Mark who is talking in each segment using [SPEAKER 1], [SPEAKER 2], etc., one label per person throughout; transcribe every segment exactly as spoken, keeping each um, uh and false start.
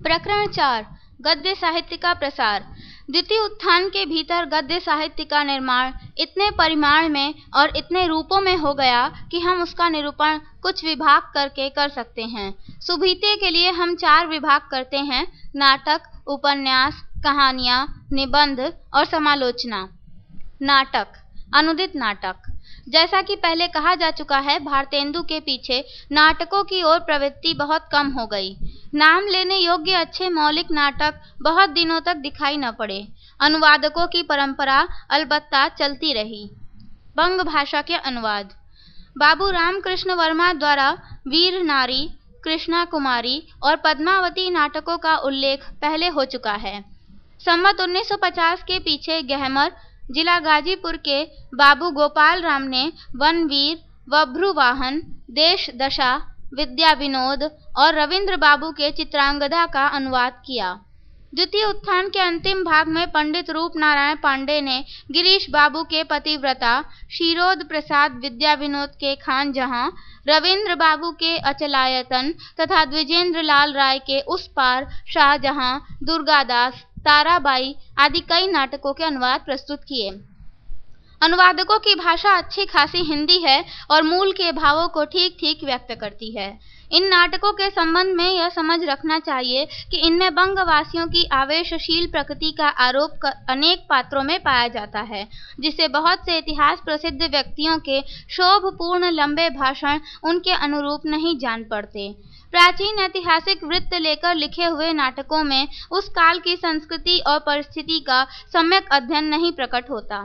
[SPEAKER 1] प्रकरण चार गद्य साहित्य का प्रसार। द्वितीय उत्थान के भीतर गद्य साहित्य का निर्माण इतने परिमाण में और इतने रूपों में हो गया कि हम उसका निरूपण कुछ विभाग करके कर सकते हैं। सुभीते के लिए हम चार विभाग करते हैं: नाटक, उपन्यास, कहानियां, निबंध और समालोचना। नाटक। अनुदित नाटक। जैसा कि पहले कहा जा चुका है, भारतेंदु के पीछे नाटकों की ओर प्रवृत्ति बहुत कम हो गई। नाम लेने योग्य अच्छे मौलिक नाटक बहुत दिनों तक दिखाई न पड़े। अनुवादकों की परंपरा अलबत्ता चलती रही। बंग भाषा के अनुवाद। बाबू रामकृष्ण वर्मा द्वारा वीर नारी, कृष्णा कुमारी और पद्मावती नाटकों का उल्लेख पहले हो चुका है। संवत उन्नीस सौ पचास के पीछे गहमर, जिला गाजीपुर के बाबू गोपाल राम ने वनवीर, बभ्रुवाहन, देश दशा, विद्या विनोद और रविंद्र बाबू के चित्रांगदा का अनुवाद किया। द्वितीय उत्थान के अंतिम भाग में पंडित रूप नारायण पांडे ने गिरीश बाबू के पतिव्रता, क्षीरोद प्रसाद विद्या विनोद के खान जहां, रविंद्र बाबू के अचलायतन तथा द्विजेंद्र लाल राय के उस पार शाहजहां, दुर्गादास, ताराबाई आदि कई नाटकों के अनुवाद प्रस्तुत किए। अनुवादकों की भाषा अच्छी खासी हिंदी है और मूल के भावों को ठीक ठीक व्यक्त करती है। इन नाटकों के संबंध में यह समझ रखना चाहिए कि इनमें बंगवासियों की आवेशशील प्रकृति का आरोप अनेक पात्रों में पाया जाता है, जिससे बहुत से इतिहास प्रसिद्ध व्यक्तियों के शोभपूर्ण लंबे भाषण उनके अनुरूप नहीं जान पड़ते। प्राचीन ऐतिहासिक वृत्त लेकर लिखे हुए नाटकों में उस काल की संस्कृति और परिस्थिति का सम्यक अध्ययन नहीं प्रकट होता।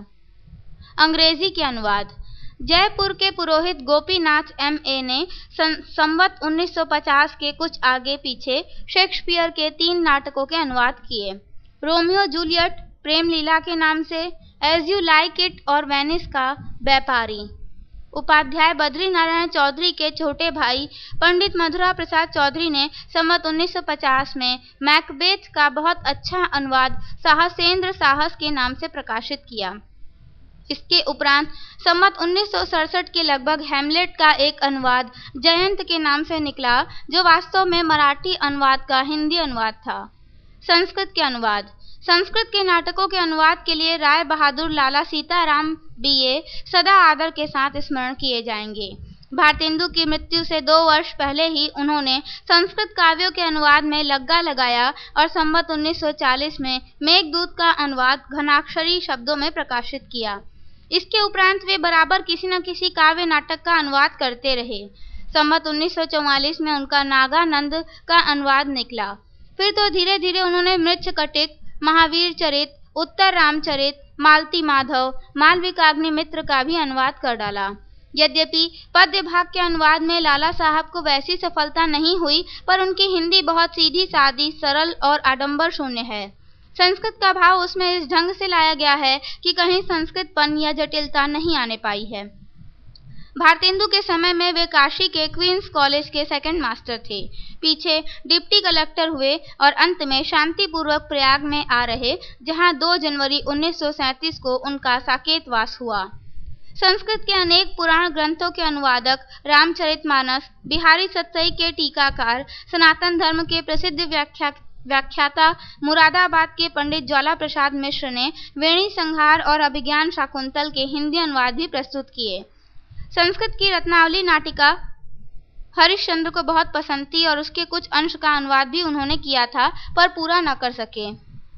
[SPEAKER 1] अंग्रेजी के अनुवाद। जयपुर के पुरोहित गोपीनाथ एम ए ने संवत उन्नीस सौ पचास के कुछ आगे पीछे शेक्सपियर के तीन नाटकों के अनुवाद किए: रोमियो जूलियट प्रेम लीला के नाम से, एज यू लाइक इट और वेनिस का व्यापारी। उपाध्याय बद्री नारायण चौधरी के छोटे भाई पंडित मधुरा प्रसाद चौधरी ने संवत उन्नीस सौ पचास में मैकबेथ का बहुत अच्छा अनुवाद साहसेंद्र साहस के नाम से प्रकाशित किया। इसके उपरांत संवत उन्नीस सौ सड़सठ के लगभग हैमलेट का एक अनुवाद जयंत के नाम से निकला, जो वास्तव में मराठी अनुवाद का हिंदी अनुवाद था। संस्कृत के अनुवाद। संस्कृत के नाटकों के अनुवाद के लिए राय बहादुर लाला सीताराम बीए सदा आदर के साथ स्मरण किए जाएंगे। भारतेंदु की मृत्यु से दो वर्ष पहले ही उन्होंने संस्कृत काव्यों के अनुवाद में लग्गा लगाया और संवत उन्नीस सौ चालीस में मेघदूत का अनुवाद घनाक्षरी शब्दों में प्रकाशित किया। इसके उपरांत वे बराबर किसी न किसी काव्य नाटक का अनुवाद करते रहे। संवत उन्नीस सौ चौवालीस में उनका नागानंद का अनुवाद निकला। फिर तो धीरे धीरे उन्होंने मृच्छकटिक, महावीर चरित, उत्तर रामचरित, मालती माधव, मालविकाग्निमित्र का भी अनुवाद कर डाला। यद्यपि पद्य भाग के अनुवाद में लाला साहब को वैसी सफलता नहीं हुई, पर उनकी हिंदी बहुत सीधी सादी, सरल और आडंबर शून्य है। संस्कृत का भाव उसमें इस ढंग से लाया गया है कि कहीं संस्कृतपन या जटिलता नहीं आने पाई है। भारतेंदु के समय में वे काशी के क्वींस कॉलेज के सेकंड मास्टर थे। पीछे डिप्टी कलेक्टर हुए और अंत में शांतिपूर्वक प्रयाग में आ रहे, जहां दो जनवरी उन्नीस सौ सैंतीस को उनका साकेतवास हुआ। संस्कृत के अनेक पुराण ग्रंथों के अनुवादक रामचरितमानस, बिहारी सत्सई के टीकाकार, सनातन धर्म के प्रसिद्ध व्याख्या व्याख्याता मुरादाबाद के पंडित ज्वाला प्रसाद मिश्र ने वेणी संहार और अभिज्ञान शाकुंतल के हिंदी अनुवाद भी प्रस्तुत किए। संस्कृत की रत्नावली नाटिका हरिश्चंद्र को बहुत पसंद थी और उसके कुछ अंश का अनुवाद भी उन्होंने किया था, पर पूरा न कर सके।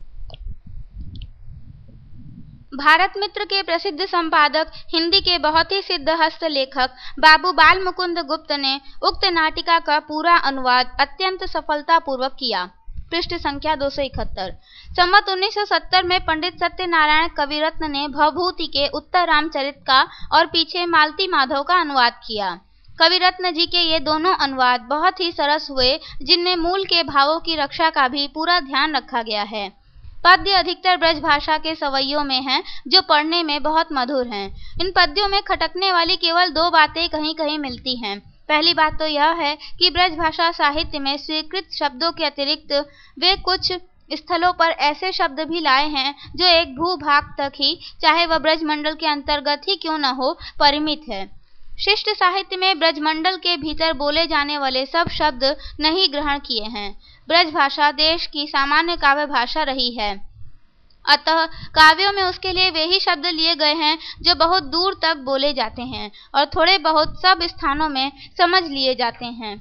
[SPEAKER 1] भारत मित्र के प्रसिद्ध संपादक, हिंदी के बहुत ही सिद्ध हस्त लेखक बाबू बाल मुकुंद गुप्त ने उक्त नाटिका का पूरा अनुवाद अत्यंत सफलतापूर्वक किया। पृष्ठ संख्या दो सौ इकहत्तर। संवत उन्नीस सौ सत्तर में पंडित सत्यनारायण कविरत्न ने भवभूति के उत्तर रामचरित का और पीछे मालती माधव का अनुवाद किया। कविरत्न जी के ये दोनों अनुवाद बहुत ही सरस हुए, जिनमें मूल के भावों की रक्षा का भी पूरा ध्यान रखा गया है। पद्य अधिकतर ब्रज भाषा के सवैयों में हैं, जो पढ़ने में बहुत मधुर हैं। इन पद्यों में खटकने वाली केवल दो बातें कहीं कहीं मिलती हैं। पहली बात तो यह है कि ब्रज भाषा साहित्य में स्वीकृत शब्दों के अतिरिक्त वे कुछ स्थलों पर ऐसे शब्द भी लाए हैं जो एक भूभाग तक ही, चाहे वह ब्रजमंडल के अंतर्गत ही क्यों न हो, परिमित है। शिष्ट साहित्य में ब्रजमंडल के भीतर बोले जाने वाले सब शब्द नहीं ग्रहण किए हैं। ब्रज भाषा देश की सामान्य काव्य भाषा रही है, अतः काव्यों में उसके लिए वे ही शब्द लिए गए हैं जो बहुत दूर तक बोले जाते हैं और थोड़े बहुत सब स्थानों में समझ लिए जाते हैं।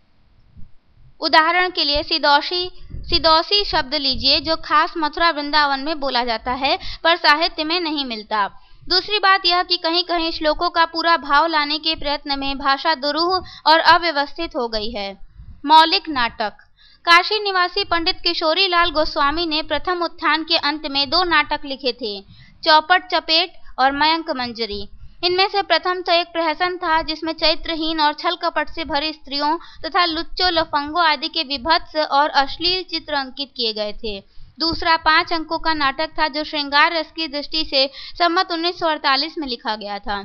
[SPEAKER 1] उदाहरण के लिए सिदौशी सिदौसी शब्द लीजिए, जो खास मथुरा वृंदावन में बोला जाता है पर साहित्य में नहीं मिलता। दूसरी बात यह कि कहीं कहीं श्लोकों का पूरा भाव लाने के प्रयत्न में भाषा दुरूह और अव्यवस्थित हो गई है। मौलिक नाटक। काशी निवासी पंडित किशोरी लाल गोस्वामी ने प्रथम उत्थान के अंत में दो नाटक लिखे थे, चौपट चपेट और मयंक मंजरी। इनमें से प्रथम तो एक प्रहसन था जिसमें चरित्रहीन और छल कपट से भरी स्त्रियों तथा लुच्चों लफंगों आदि के विभत्स और अश्लील चित्र अंकित किए गए थे। दूसरा पांच अंकों का नाटक था जो श्रृंगार रस की दृष्टि से सम्मत उन्नीस सौ अड़तालीस में लिखा गया था।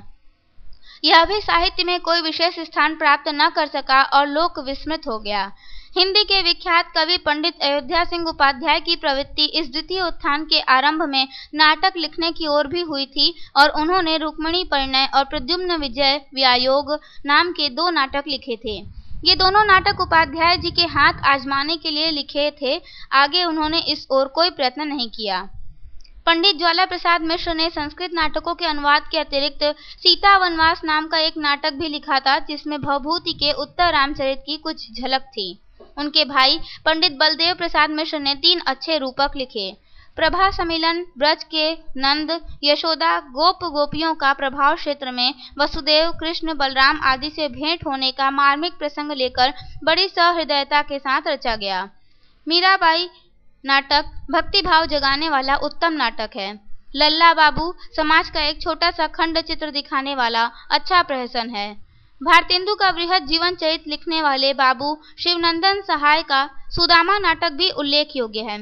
[SPEAKER 1] यह भी साहित्य में कोई विशेष स्थान प्राप्त न कर सका और लोक विस्मृत हो गया। हिंदी के विख्यात कवि पंडित अयोध्या सिंह उपाध्याय की प्रवृत्ति इस द्वितीय उत्थान के आरंभ में नाटक लिखने की ओर भी हुई थी और उन्होंने रुक्मिणी परिणय और प्रद्युम्न विजय व्यायोग नाम के दो नाटक लिखे थे। ये दोनों नाटक उपाध्याय जी के हाथ आजमाने के लिए लिखे थे, आगे उन्होंने इस ओर कोई प्रयत्न नहीं किया। पंडित ज्वाला प्रसाद मिश्र ने संस्कृत नाटकों के अनुवाद के अतिरिक्त सीता वनवास नाम का एक नाटक भी लिखा था, जिसमें भवभूति के उत्तर रामचरित की कुछ झलक थी। उनके भाई पंडित बलदेव प्रसाद मिश्र ने तीन अच्छे रूपक लिखे। प्रभा सम्मिलन, ब्रज के नंद, यशोदा, गोप गोपियों का प्रभाव क्षेत्र में वसुदेव, कृष्ण, बलराम आदि से भेंट होने का मार्मिक प्रसंग लेकर बड़ी सहृदयता के साथ रचा गया। मीराबाई नाटक भक्ति भाव जगाने वाला उत्तम नाटक है। लल्ला बाबू समाज का एक छोटा सा खंड चित्र दिखाने वाला अच्छा प्रहसन है। भारतेंदु का बृहद जीवन चरित लिखने वाले बाबू शिवनंदन सहाय का सुदामा नाटक भी उल्लेख योग्य है।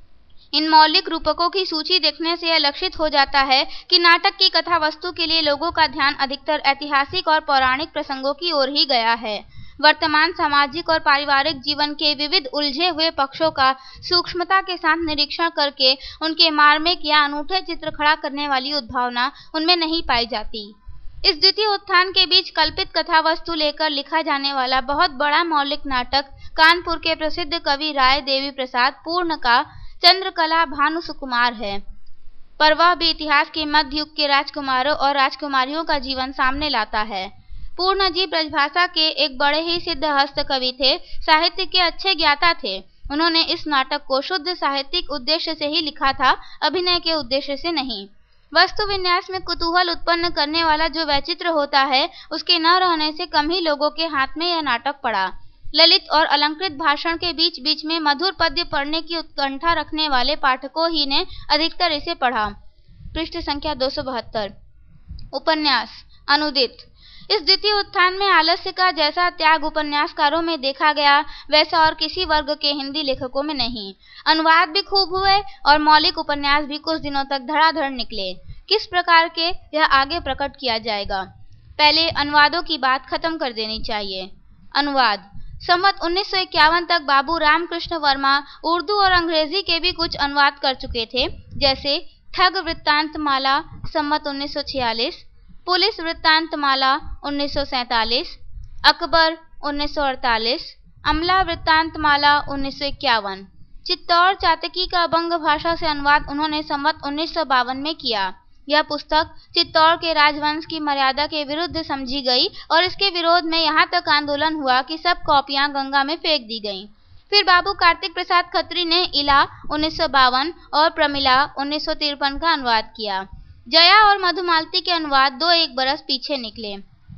[SPEAKER 1] इन मौलिक रूपकों की सूची देखने से यह लक्षित हो जाता है कि नाटक की कथा वस्तु के लिए लोगों का ध्यान अधिकतर ऐतिहासिक और पौराणिक प्रसंगों की ओर ही गया है। वर्तमान सामाजिक और पारिवारिक जीवन के विविध उलझे हुए पक्षों का सूक्ष्मता के साथ निरीक्षण करके उनके मार्मिक या अनूठे चित्र खड़ा करने वाली उद्भावना उनमें नहीं पाई जाती। इस द्वितीय उत्थान के बीच कल्पित कथा वस्तु लेकर लिखा जाने वाला बहुत बड़ा मौलिक नाटक कानपुर के प्रसिद्ध कवि राय देवी प्रसाद पूर्ण का चंद्रकला भानु सुकुमार है, पर वह भी इतिहास के मध्य युग के राजकुमारों और राजकुमारियों का जीवन सामने लाता है। पूर्ण जी ब्रजभाषा के एक बड़े ही सिद्ध हस्त कवि थे, साहित्य के अच्छे ज्ञाता थे। उन्होंने इस नाटक को शुद्ध साहित्यिक उद्देश्य से ही लिखा था, अभिनय के उद्देश्य से नहीं। वस्तु विन्यास में कुतूहल उत्पन्न करने वाला जो वैचित्र होता है, उसके न रहने से कम ही लोगों के हाथ में यह नाटक पड़ा। ललित और अलंकृत भाषण के बीच बीच में मधुर पद्य पढ़ने की उत्कंठा रखने वाले पाठकों ही ने अधिकतर इसे पढ़ा। पृष्ठ संख्या दो सौ बहत्तर। उपन्यास अनुदित। इस द्वितीय उत्थान में आलस्य का जैसा त्याग उपन्यासकारों में देखा गया, वैसा और किसी वर्ग के हिंदी लेखकों में नहीं। अनुवाद भी खूब हुए और मौलिक उपन्यास भी कुछ दिनों तक धड़ाधड़ निकले। किस प्रकार के, यह आगे प्रकट किया जाएगा। पहले अनुवादों की बात खत्म कर देनी चाहिए। अनुवाद। सम्मत उन्नीस सौ इक्यावन तक बाबू रामकृष्ण वर्मा उर्दू और अंग्रेजी के भी कुछ अनुवाद कर चुके थे, जैसे ठग वृत्तांतमाला सम्मत उन्नीस सौ छियालीस, पुलिस वृत्तांतमाला उन्नीस सौ सैंतालीस, अकबर उन्नीस सौ अड़तालीस, अमला वृत्तांतमाला उन्नीस सौ इक्यावन। चित्तौड़ चातकी का बंग भाषा से अनुवाद उन्होंने सम्मत उन्नीस सौ बावन में किया। यह पुस्तक चित्तौड़ के राजवंश की मर्यादा के विरुद्ध समझी गई और इसके विरोध में यहाँ तक आंदोलन हुआ कि सब कॉपियां गंगा में फेंक दी गईं। फिर बाबू कार्तिक प्रसाद खत्री ने इला उन्नीस सौ बावन और प्रमिला उन्नीस सौ तिरपन का अनुवाद किया। जया और मधुमालती के अनुवाद दो एक बरस पीछे निकले।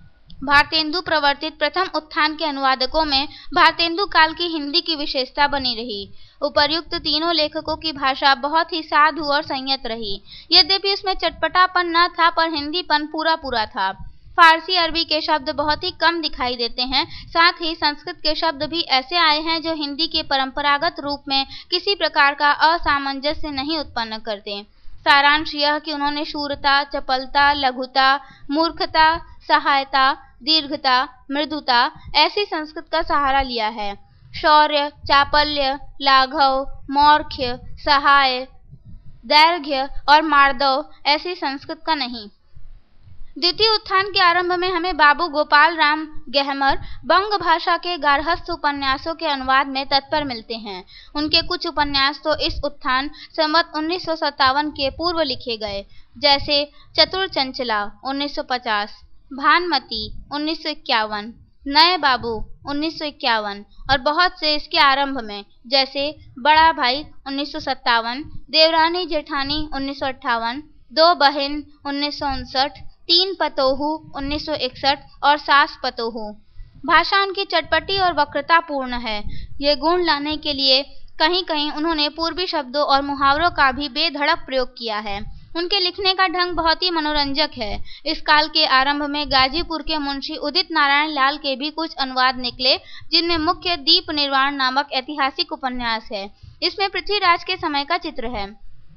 [SPEAKER 1] भारतेंदु प्रवर्तित प्रथम उत्थान के अनुवादकों में भारतेंदु काल की हिंदी की विशेषता बनी रही। उपर्युक्त तीनों लेखकों की भाषा बहुत ही साधु और संयत रही। यद्यपि इसमें चटपटापन न था, पर हिंदीपन पूरा पूरा था। फारसी अरबी के शब्द बहुत ही कम दिखाई देते हैं। साथ ही संस्कृत के शब्द भी ऐसे आए हैं जो हिंदी के परंपरागत रूप में किसी प्रकार का असामंजस्य नहीं उत्पन्न करते। सारांश यह कि उन्होंने शूरता, चपलता, लघुता, मूर्खता, सहायता, दीर्घता, मृदुता ऐसी संस्कृत का सहारा लिया है। शौर्य, चापल्य, लाघव, मौर्ख्य, सहाय, दैर्घ्य और मार्दव ऐसी संस्कृत का नहीं। द्वितीय उत्थान के आरंभ में हमें बाबू गोपाल राम गहमर बंग भाषा के गार्हस्थ उपन्यासों के अनुवाद में तत्पर मिलते हैं। उनके कुछ उपन्यास तो इस उत्थान संवत उन्नीस सौ सत्तावन के पूर्व लिखे गए, जैसे चतुर चंचला उन्नीस सौ पचास, भानमती उन्नीस सौ इक्यावन, नए बाबू उन्नीस सौ इक्यावन और बहुत से इसके आरंभ में, जैसे बड़ा भाई उन्नीस सौ सत्तावन, देवरानी जेठानी उन्नीस सौ अट्ठावन, दो बहन उन्नीस सौ उनसठ, तीन पतोहू उन्नीस सौ इकसठ और सास पतोहू। भाषा उनकी चटपटी और वक्रता पूर्ण है। ये गुण लाने के लिए कहीं कहीं उन्होंने पूर्वी शब्दों और मुहावरों का भी बेधड़क प्रयोग किया है। उनके लिखने का ढंग बहुत ही मनोरंजक है। इस काल के आरंभ में गाजीपुर के मुंशी उदित नारायण लाल के भी कुछ अनुवाद निकले, जिनमें मुख्य दीप निर्वाण नामक ऐतिहासिक उपन्यास है। इसमें पृथ्वीराज के समय का चित्र है।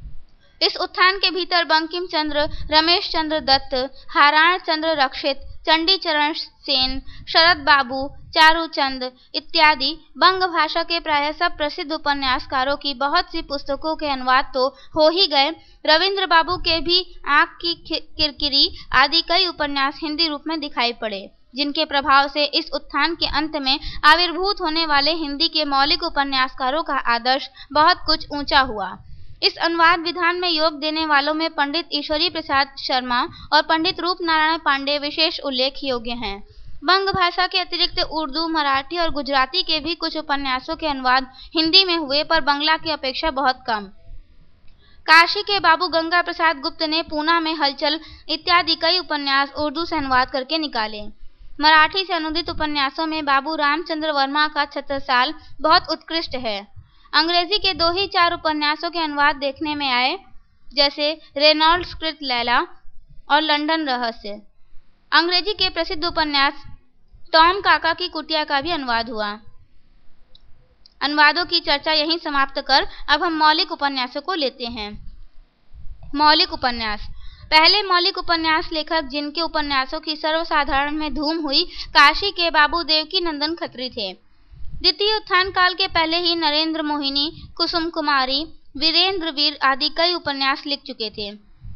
[SPEAKER 1] इस उत्थान के भीतर बंकिम चंद्र, रमेश चंद्र दत्त, हाराण चंद्र रक्षित, चंडी चरण सेन, शरद बाबू, चारूचंद इत्यादि बंग भाषा के प्राय सब प्रसिद्ध उपन्यासकारों की बहुत सी पुस्तकों के अनुवाद तो हो ही गए, रविंद्र बाबू के भी आँख की किरकिरी आदि कई उपन्यास हिंदी रूप में दिखाई पड़े, जिनके प्रभाव से इस उत्थान के अंत में आविर्भूत होने वाले हिंदी के मौलिक उपन्यासकारों का आदर्श बहुत कुछ ऊंचा हुआ। इस अनुवाद विधान में योग देने वालों में पंडित ईश्वरी प्रसाद शर्मा और पंडित रूप नारायण पांडे विशेष उल्लेख योग्य हैं। बंग भाषा के अतिरिक्त उर्दू, मराठी और गुजराती के भी कुछ उपन्यासों के अनुवाद हिंदी में हुए, पर बंगला की अपेक्षा बहुत कम। काशी के बाबू गंगा प्रसाद गुप्त ने पूना में हलचल इत्यादि कई उपन्यास उर्दू से अनुवाद करके निकाले। मराठी से अनुदित उपन्यासों में बाबू रामचंद्र वर्मा का छत्रसाल बहुत उत्कृष्ट है। अंग्रेजी के दो ही चार उपन्यासों के अनुवाद देखने में आए, जैसे रेनॉल्ड्स कृत लैला और लंदन रहस्य। अंग्रेजी के प्रसिद्ध उपन्यास टॉम काका की कुटिया का भी अनुवाद हुआ। अनुवादों की चर्चा यहीं समाप्त कर अब हम मौलिक उपन्यासों को लेते हैं। मौलिक उपन्यास। पहले मौलिक उपन्यास लेखक जिनके उपन्यासों की सर्वसाधारण में धूम हुई, काशी के बाबू देवकीनंदन खत्री थे। द्वितीय उत्थान काल के पहले ही नरेंद्र मोहिनी, कुसुम कुमारी, वीरेंद्र वीर आदि कई उपन्यास लिख चुके थे।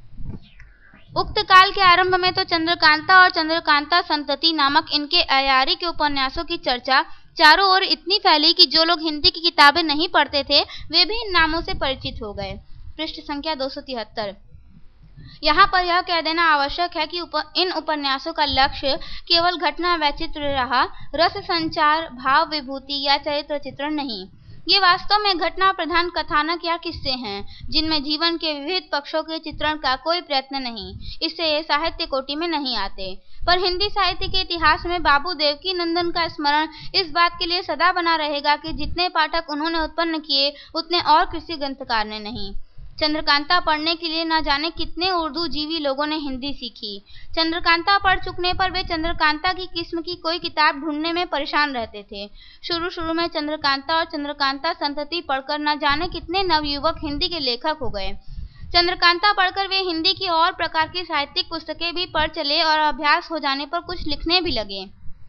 [SPEAKER 1] उक्त काल के आरंभ में तो चंद्रकांता और चंद्रकांता संतति नामक इनके अयारी के उपन्यासों की चर्चा चारों ओर इतनी फैली कि जो लोग हिंदी की किताबें नहीं पढ़ते थे, वे भी इन नामों से परिचित हो गए। पृष्ठ संख्या दो सौ तिहत्तर। यहाँ पर यह कह देना आवश्यक है कि उप, इन उपन्यासों का लक्ष्य केवल घटना वैचित्र रहा, रस संचार, भाव विभूति या चरित्र चित्रण नहीं। ये वास्तव में घटना प्रधान कथानक या किस्से हैं, जिनमें जीवन के विविध पक्षों के चित्रण का कोई प्रयत्न नहीं। इससे ये साहित्य कोटि में नहीं आते। पर हिंदी साहित्य के इतिहास में बाबू देवकीनंदन का स्मरण इस बात के लिए सदा बना रहेगा कि जितने पाठक उन्होंने उत्पन्न किए, उतने और किसी ग्रंथकार ने नहीं। चंद्रकांता पढ़ने के लिए न जाने कितने उर्दू जीवी लोगों ने हिंदी सीखी। चंद्रकांता पढ़ चुकने पर वे चंद्रकांता की किस्म की कोई किताब ढूंढने में परेशान रहते थे। शुरू शुरू में चंद्रकांता और चंद्रकांता संतति पढ़कर न जाने कितने नवयुवक हिंदी के लेखक हो गए। चंद्रकांता पढ़कर वे हिंदी की और प्रकार की साहित्यिक पुस्तकें भी पढ़ चले और अभ्यास हो जाने पर कुछ लिखने भी लगे।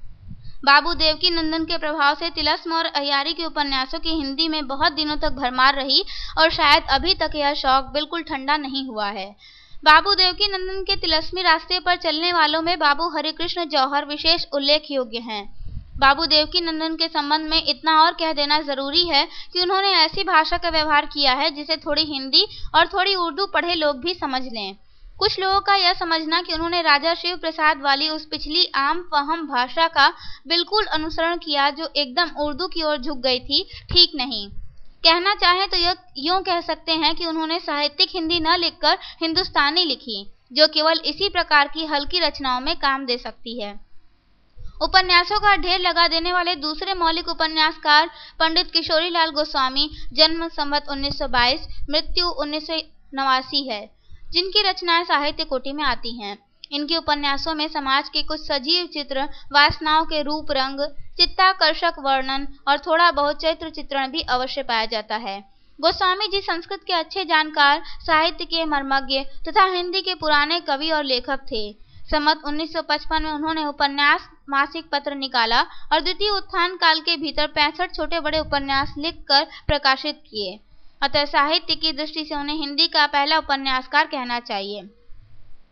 [SPEAKER 1] बाबू देवकीनंदन के प्रभाव से तिलस्म और अय्यारी के उपन्यासों की हिंदी में बहुत दिनों तक भरमार रही और शायद अभी तक यह शौक बिल्कुल ठंडा नहीं हुआ है। बाबू देवकीनंदन के तिलस्मी रास्ते पर चलने वालों में बाबू हरिकृष्ण जौहर विशेष उल्लेख योग्य हैं। बाबू देवकीनंदन के संबंध में इतना और कह देना जरूरी है कि उन्होंने ऐसी भाषा का व्यवहार किया है जिसे थोड़ी हिंदी और थोड़ी उर्दू पढ़े लोग भी समझ लें। कुछ लोगों का यह समझना कि उन्होंने राजा शिव प्रसाद वाली उस पिछली आम फहम भाषा का बिल्कुल अनुसरण किया जो एकदम उर्दू की ओर झुक गई थी, ठीक नहीं। कहना चाहे तो यह यूं कह सकते हैं कि उन्होंने साहित्यिक हिंदी न लिखकर हिंदुस्तानी लिखी, जो केवल इसी प्रकार की हल्की रचनाओं में काम दे सकती है। उपन्यासों का ढेर लगा देने वाले दूसरे मौलिक उपन्यासकार पंडित किशोरीलाल गोस्वामी, जन्म संवत उन्नीस सौ बाईस, मृत्यु उन्नीस सौ नवासी है, जिनकी रचनाएं साहित्य कोटि में आती हैं। इनके उपन्यासों में समाज के कुछ सजीव चित्र, वासनाओं के रूप रंग, चित्ताकर्षक वर्णन और थोड़ा बहुत चरित्र चित्रण भी अवश्य पाया जाता है। गोस्वामी जी संस्कृत के अच्छे जानकार, साहित्य के मर्मज्ञ तथा हिंदी के पुराने कवि और लेखक थे। संवत उन्नीस सौ पचपन में उन्होंने उपन्यास मासिक पत्र निकाला और द्वितीय उत्थान काल के भीतर पैंसठ छोटे बड़े उपन्यास लिखकर प्रकाशित किए। अतः साहित्य की दृष्टि से उन्हें हिंदी का पहला उपन्यासकार कहना चाहिए।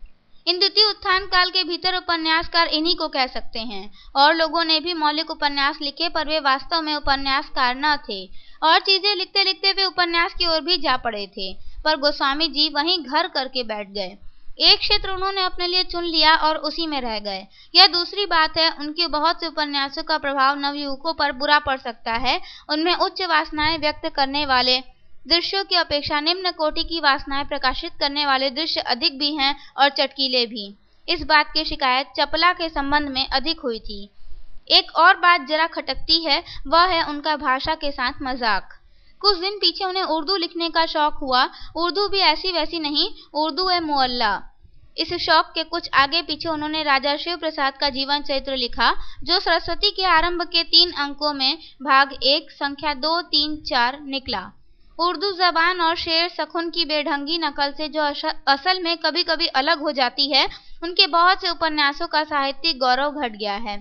[SPEAKER 1] इन द्वितीय उत्थान काल के भीतर उपन्यासकार इन्हीं को कह सकते हैं। और लोगों ने भी मौलिक उपन्यास लिखे, पर वे वास्तव में उपन्यासकार न थे, और चीजें लिखते लिखते वे उपन्यास की ओर भी जा पड़े थे। पर गोस्वामी जी वहीं घर करके बैठ गए। एक क्षेत्र उन्होंने अपने लिए चुन लिया और उसी में रह गए। यह दूसरी बात है, उनके बहुत से उपन्यासों का प्रभाव नवयुवकों पर बुरा पड़ सकता है। उनमें उच्च वासनाएं व्यक्त करने वाले दृश्यों की अपेक्षा निम्न कोटि की वासनाएं प्रकाशित करने वाले दृश्य अधिक भी हैं और चटकीले भी। इस बात की शिकायत चपला के संबंध में अधिक हुई थी। एक और बात जरा खटकती है, वह है उनका भाषा के साथ मजाक। कुछ दिन पीछे उन्हें उर्दू लिखने का शौक हुआ। उर्दू भी ऐसी वैसी नहीं, उर्दू है मुअल्ला। इस शौक के कुछ आगे पीछे उन्होंने राजा शिव प्रसाद का जीवन चरित्र लिखा, जो सरस्वती के आरंभ के तीन अंकों में भाग एक संख्या दो तीन चार निकला। उर्दू जबान और शेर सखुन की बेढंगी नकल से जो असल में कभी कभी अलग हो जाती है, उनके बहुत से उपन्यासों का साहित्यिक गौरव घट गया है।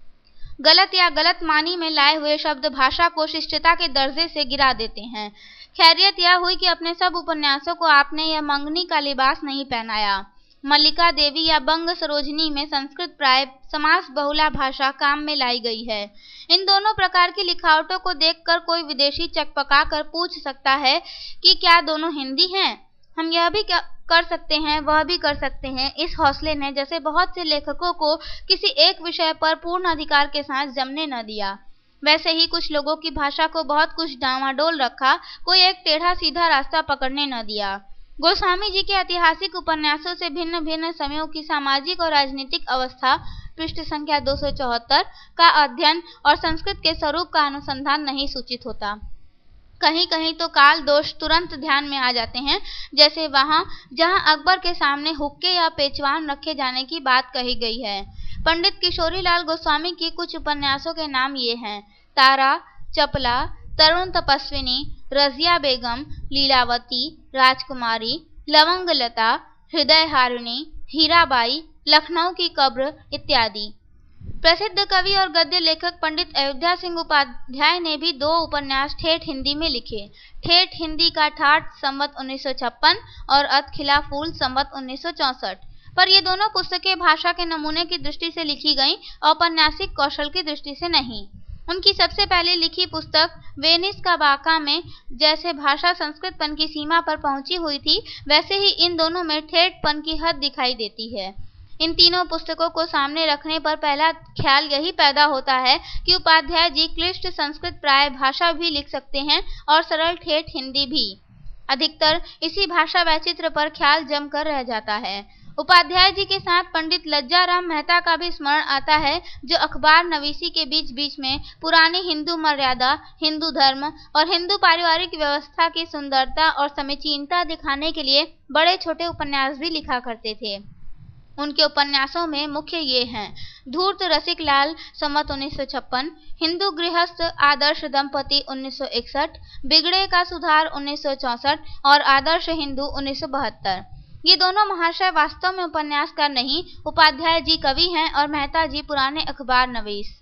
[SPEAKER 1] गलत या गलत मानी में लाए हुए शब्द भाषा को शिष्टता के दर्जे से गिरा देते हैं। खैरियत यह हुई कि अपने सब उपन्यासों को आपने यह मंगनी का लिबास नहीं पहनाया। मल्लिका देवी या बंग सरोजनी में संस्कृत प्राय समास बहुला भाषा काम में लाई गई है। इन दोनों प्रकार की लिखावटों को देखकर कोई विदेशी चकपका कर पूछ सकता है कि क्या दोनों हिंदी हैं? हम यह भी कर सकते हैं, वह भी कर सकते हैं। इस हौसले ने जैसे बहुत से लेखकों को किसी एक विषय पर पूर्ण अधिकार के साथ जमने न दिया, वैसे ही कुछ लोगों की भाषा को बहुत कुछ डामाडोल रखा, कोई एक टेढ़ा सीधा रास्ता पकड़ने न दिया। गोस्वामी जी के ऐतिहासिक उपन्यासों से भिन्न भिन्न समयों की सामाजिक और राजनीतिक अवस्था, पृष्ठ संख्या दो सौ चौहत्तर, का अध्ययन और संस्कृत के स्वरूप का अनुसंधान नहीं सूचित होता। कहीं कहीं तो काल दोष तुरंत ध्यान में आ जाते हैं, जैसे वहां जहां अकबर के सामने हुक्के या पेचवान रखे जाने की बात कही गई है। पंडित किशोरीलाल गोस्वामी के कुछ उपन्यासों के नाम ये हैं: तारा, चपला, तरुण तपस्विनी, रजिया बेगम, लीलावती, राजकुमारी, लवंगलता, हृदय हारिणी, हीराबाई, लखनऊ की कब्र इत्यादि। प्रसिद्ध कवि और गद्य लेखक पंडित अयोध्या सिंह उपाध्याय ने भी दो उपन्यास ठेठ हिंदी में लिखे। ठेठ हिंदी का ठाठ संवत उन्नीस सौ छप्पन और अत खिला फूल संवत उन्नीस सौ चौसठ। पर ये दोनों पुस्तकें भाषा के नमूने की दृष्टि से लिखी गईं, औपन्यासिक कौशल की दृष्टि से नहीं। उनकी सबसे पहले लिखी पुस्तक वेनिस का बाका में जैसे भाषा संस्कृतपन की सीमा पर पहुंची हुई थी, वैसे ही इन दोनों में ठेठपन की हद दिखाई देती है। इन तीनों पुस्तकों को सामने रखने पर पहला ख्याल यही पैदा होता है कि उपाध्याय जी क्लिष्ट संस्कृत प्राय भाषा भी लिख सकते हैं और सरल ठेठ हिंदी भी। अधिकतर इसी भाषा वैचित्र पर ख्याल जमकर रह जाता है। उपाध्याय जी के साथ पंडित लज्जाराम मेहता का भी स्मरण आता है, जो अखबार नवीसी के बीच बीच में पुरानी हिंदू मर्यादा, हिंदू धर्म और हिंदू पारिवारिक व्यवस्था की सुंदरता और समीचीनता दिखाने के लिए बड़े छोटे उपन्यास भी लिखा करते थे। उनके उपन्यासों में मुख्य ये हैं: धूर्त रसिक लाल संवत उन्नीस सौ छप्पन, हिंदू गृहस्थ आदर्श दंपति उन्नीस सौ इकसठ, बिगड़े का सुधार उन्नीस सौ चौसठ और आदर्श हिंदू उन्नीस सौ बहत्तर। ये दोनों महाशय वास्तव में उपन्यासकार नहीं, उपाध्याय जी कवि हैं और मेहता जी पुराने अखबार नवीस।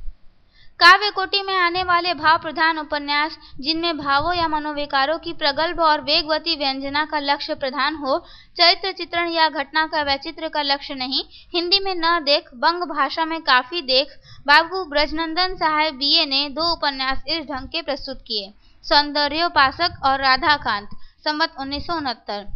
[SPEAKER 1] काव्य कोटि में आने वाले भाव प्रधान उपन्यास, जिनमें भावों या मनोविकारों की प्रगल्भ और वेगवती व्यंजना का लक्ष्य प्रधान हो, चरित्र चित्रण या घटना का वैचित्र का लक्ष्य नहीं, हिंदी में न देख बंग भाषा में काफी देख, बाबू ब्रजनंदन साहेब बीए ने दो उपन्यास इस ढंग के प्रस्तुत किए: सौंदर्योपासक और राधाकांत संवत उन्नीस सौ उनहत्तर।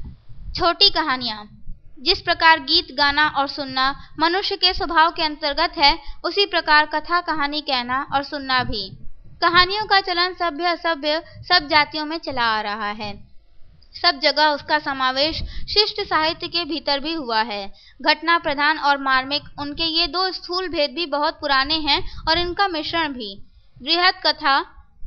[SPEAKER 1] छोटी कहानियां। जिस प्रकार गीत गाना और सुनना मनुष्य के स्वभाव के अंतर्गत है, उसी प्रकार कथा कहानी कहना और सुनना भी। कहानियों का चलन सभ्य असभ्य सब जातियों में चला आ रहा है। सब जगह उसका समावेश शिष्ट साहित्य के भीतर भी हुआ है। घटना प्रधान और मार्मिक, उनके ये दो स्थूल भेद भी बहुत पुराने हैं और इनका मिश्रण भी। बृहद कथा,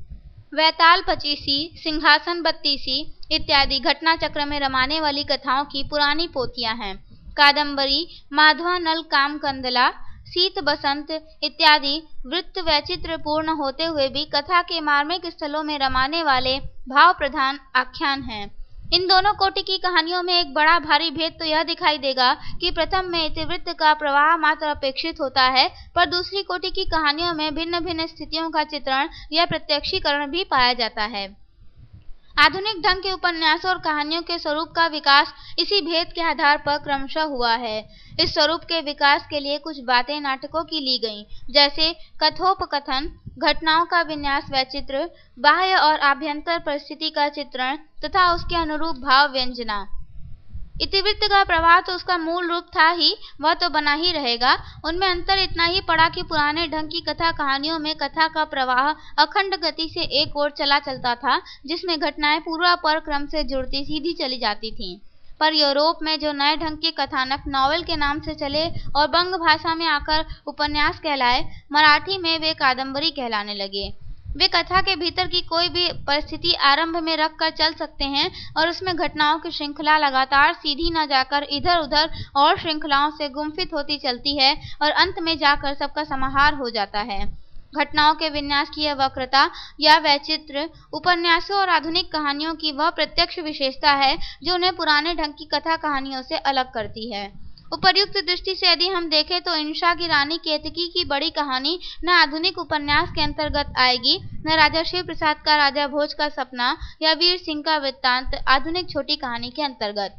[SPEAKER 1] वैताल पचीसी, सिंहासन बत्तीसी इत्यादि घटना चक्र में रमाने वाली कथाओं की पुरानी पोथियां हैं। कादम्बरी, माधवानल कामकंदला, शीत बसंत इत्यादि वृत्त वैचित्र पूर्ण होते हुए भी कथा के मार्मिक स्थलों में रमाने वाले भाव प्रधान आख्यान हैं। इन दोनों कोटि की कहानियों में एक बड़ा भारी भेद तो यह दिखाई देगा कि प्रथम में इतिवृत्त का प्रवाह मात्र अपेक्षित होता है, पर दूसरी कोटि की कहानियों में भिन्न भिन्न स्थितियों का चित्रण या प्रत्यक्षीकरण भी पाया जाता है। आधुनिक ढंग के उपन्यासों और कहानियों के स्वरूप का विकास इसी भेद के आधार पर क्रमशः हुआ है। इस स्वरूप के विकास के लिए कुछ बातें नाटकों की ली गईं, जैसे कथोपकथन, घटनाओं का विन्यास व चित्र, बाह्य और आभ्यंतर परिस्थिति का चित्रण तथा उसके अनुरूप भाव व्यंजना। इतिवृत्त का प्रवाह तो उसका मूल रूप था ही, वह तो बना ही रहेगा। उनमें अंतर इतना ही पड़ा कि पुराने ढंग की कथा कहानियों में कथा का प्रवाह अखंड गति से एक ओर चला चलता था, जिसमें घटनाएं पूर्वापर क्रम से जुड़ती सीधी चली जाती थीं। पर यूरोप में जो नए ढंग के कथानक नॉवेल के नाम से चले और बंग भाषा में आकर उपन्यास कहलाए, मराठी में वे कादम्बरी कहलाने लगे। वे कथा के भीतर की कोई भी परिस्थिति आरंभ में रख कर चल सकते हैं और उसमें घटनाओं की श्रृंखला लगातार सीधी न जाकर इधर उधर और श्रृंखलाओं से गुम्फित होती चलती है और अंत में जाकर सबका समाहार हो जाता है। घटनाओं के विन्यास की यह वक्रता या वैचित्र उपन्यासों और आधुनिक कहानियों की वह प्रत्यक्ष विशेषता है जो उन्हें पुराने ढंग की कथा कहानियों से अलग करती है। उपर्युक्त दृष्टि से यदि हम देखें तो इंशा की रानी केतकी की बड़ी कहानी न आधुनिक उपन्यास के अंतर्गत आएगी, न राजा शिव प्रसाद का राजा भोज का सपना या वीर सिंह का वृत्तांत आधुनिक छोटी कहानी के अंतर्गत।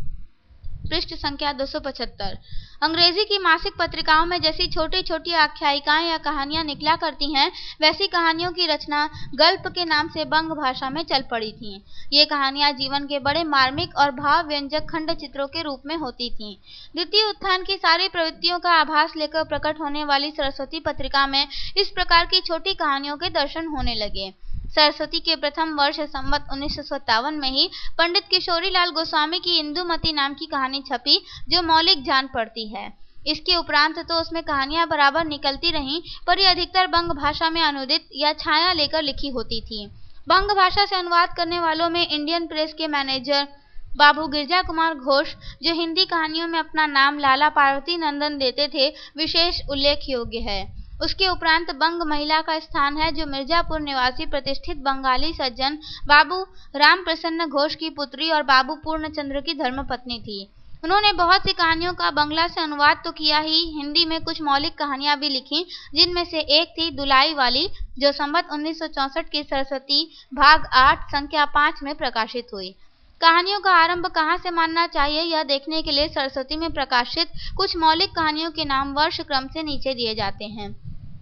[SPEAKER 1] पृष्ठ संख्या दो सौ पचहत्तर। अंग्रेजी की मासिक पत्रिकाओं में जैसी छोटी छोटी आख्यायिकाएं या कहानियां निकला करती हैं, वैसी कहानियों की रचना गल्प के नाम से बंग भाषा में चल पड़ी थीं। ये कहानियां जीवन के बड़े मार्मिक और भाव व्यंजक खंड चित्रों के रूप में होती थीं। द्वितीय उत्थान की सारी प्रवृत्तियों का आभास लेकर प्रकट होने वाली सरस्वती पत्रिका में इस प्रकार की छोटी कहानियों के दर्शन होने लगे। सरस्वती के प्रथम वर्ष संवत उन्नीस सौ सत्तावन में ही पंडित किशोरीलाल गोस्वामी की इंदुमती नाम की कहानी छपी, जो मौलिक जान पड़ती है। इसके उपरांत तो उसमें कहानियां बराबर निकलती रहीं, पर ये अधिकतर बंग भाषा में अनुदित या छाया लेकर लिखी होती थी। बंग भाषा से अनुवाद करने वालों में इंडियन प्रेस के मैनेजर बाबू गिरजा कुमार घोष, जो हिंदी कहानियों में अपना नाम लाला पार्वती नंदन देते थे, विशेष उल्लेख योग्य है। उसके उपरांत बंग महिला का स्थान है, जो मिर्जापुर निवासी प्रतिष्ठित बंगाली सज्जन बाबू राम प्रसन्न घोष की पुत्री और बाबू पूर्णचंद्र की धर्मपत्नी थी। उन्होंने बहुत सी कहानियों का बंगला से अनुवाद तो किया ही, हिंदी में कुछ मौलिक कहानियां भी लिखी, जिनमें से एक थी दुलाई वाली, जो संवत उन्नीस सौ चौसठ की सरस्वती भाग आठ संख्या पाँच में प्रकाशित हुई। कहानियों का आरंभ कहाँ से मानना चाहिए, यह देखने के लिए सरस्वती में प्रकाशित कुछ मौलिक कहानियों के नाम वर्ष क्रम से नीचे दिए जाते हैं।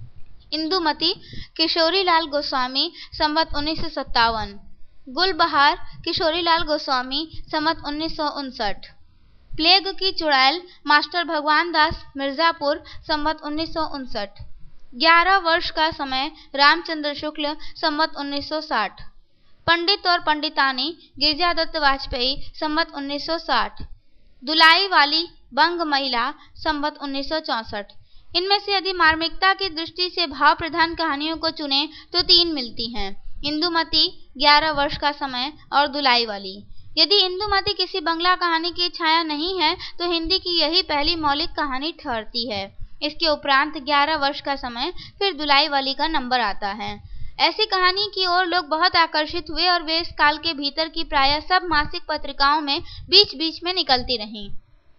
[SPEAKER 1] इंदुमती किशोरीलाल गोस्वामी संवत उन्नीस सौ सत्तावन। गुलबहार किशोरीलाल गोस्वामी संवत उन्नीस सौ उनसठ। प्लेग की चुड़ैल मास्टर भगवान दास मिर्जापुर संवत उन्नीस सौ उनसठ। ग्यारह वर्ष का समय रामचंद्र शुक्ल संवत उन्नीस सौ साठ। पंडित और पंडितानी गिरिजादत्त वाजपेयी संवत उन्नीस सौ साठ। दुलाई वाली बंग महिला संवत उन्नीस सौ चौसठ। इनमें से यदि मार्मिकता की दृष्टि से भाव प्रधान कहानियों को चुने तो तीन मिलती हैं, इंदुमती, ग्यारह वर्ष का समय और दुलाई वाली। यदि इंदुमती किसी बंगला कहानी की छाया नहीं है तो हिंदी की यही पहली मौलिक कहानी ठहरती है। इसके उपरांत ग्यारह वर्ष का समय, फिर दुलाई वाली का नंबर आता है। ऐसी कहानी की ओर लोग बहुत आकर्षित हुए और वे इस काल के भीतर की प्रायः सब मासिक पत्रिकाओं में बीच बीच में निकलती रहीं।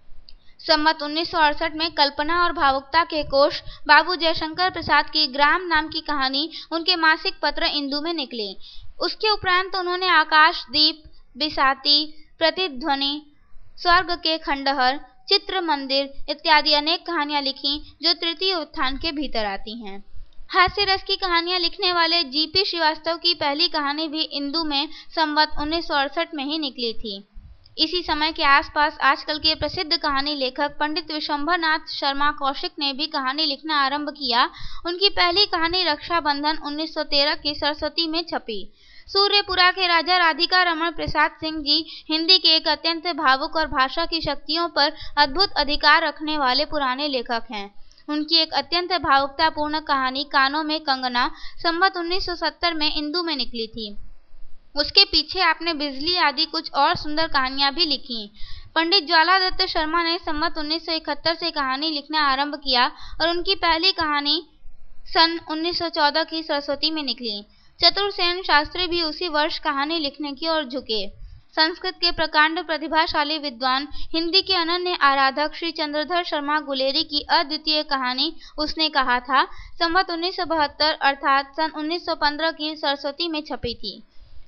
[SPEAKER 1] संवत उन्नीस सौ अड़सठ में कल्पना और भावुकता के कोश बाबू जयशंकर प्रसाद की ग्राम नाम की कहानी उनके मासिक पत्र इंदु में निकली। उसके उपरांत उन्होंने आकाशदीप, बिसाती, प्रतिध्वनि, स्वर्ग के खंडहर, चित्र मंदिर इत्यादि अनेक कहानियां लिखी, जो तृतीय उत्थान के भीतर आती हैं। हास्य रस की कहानियां लिखने वाले जीपी श्रीवास्तव की पहली कहानी भी इंदु में संवत उन्नीस सौ अड़सठ में ही निकली थी। इसी समय के आसपास आजकल के प्रसिद्ध कहानी लेखक पंडित विशंभरनाथ शर्मा कौशिक ने भी कहानी लिखना आरंभ किया। उनकी पहली कहानी रक्षाबंधन उन्नीस सौ तेरह की सरस्वती में छपी। सूर्यपुरा के राजा राधिका रमण प्रसाद सिंह जी हिंदी के एक अत्यंत भावुक और भाषा की शक्तियों पर अद्भुत अधिकार रखने वाले पुराने लेखक हैं। उनकी एक अत्यंत भावुकतापूर्ण कहानी कानों में कंगना संवत उन्नीस सौ सत्तर में इंदु में निकली थी। उसके पीछे आपने बिजली आदि कुछ और सुंदर कहानियां भी लिखी। पंडित ज्वालादत्त शर्मा ने संवत उन्नीस सौ इकहत्तर से कहानी लिखना आरंभ किया और उनकी पहली कहानी सन उन्नीस सौ चौदह की सरस्वती में निकली। चतुर्सेन शास्त्री भी उसी वर्ष कहानी लिखने की ओर झुके। संस्कृत के प्रकांड प्रतिभाशाली विद्वान, हिंदी के अनन्य आराधक श्री चंद्रधर शर्मा गुलेरी की अद्वितीय कहानी उसने कहा था संवत उन्नीस सौ बहत्तर अर्थात सन उन्नीस सौ पंद्रह की सरस्वती में छपी थी।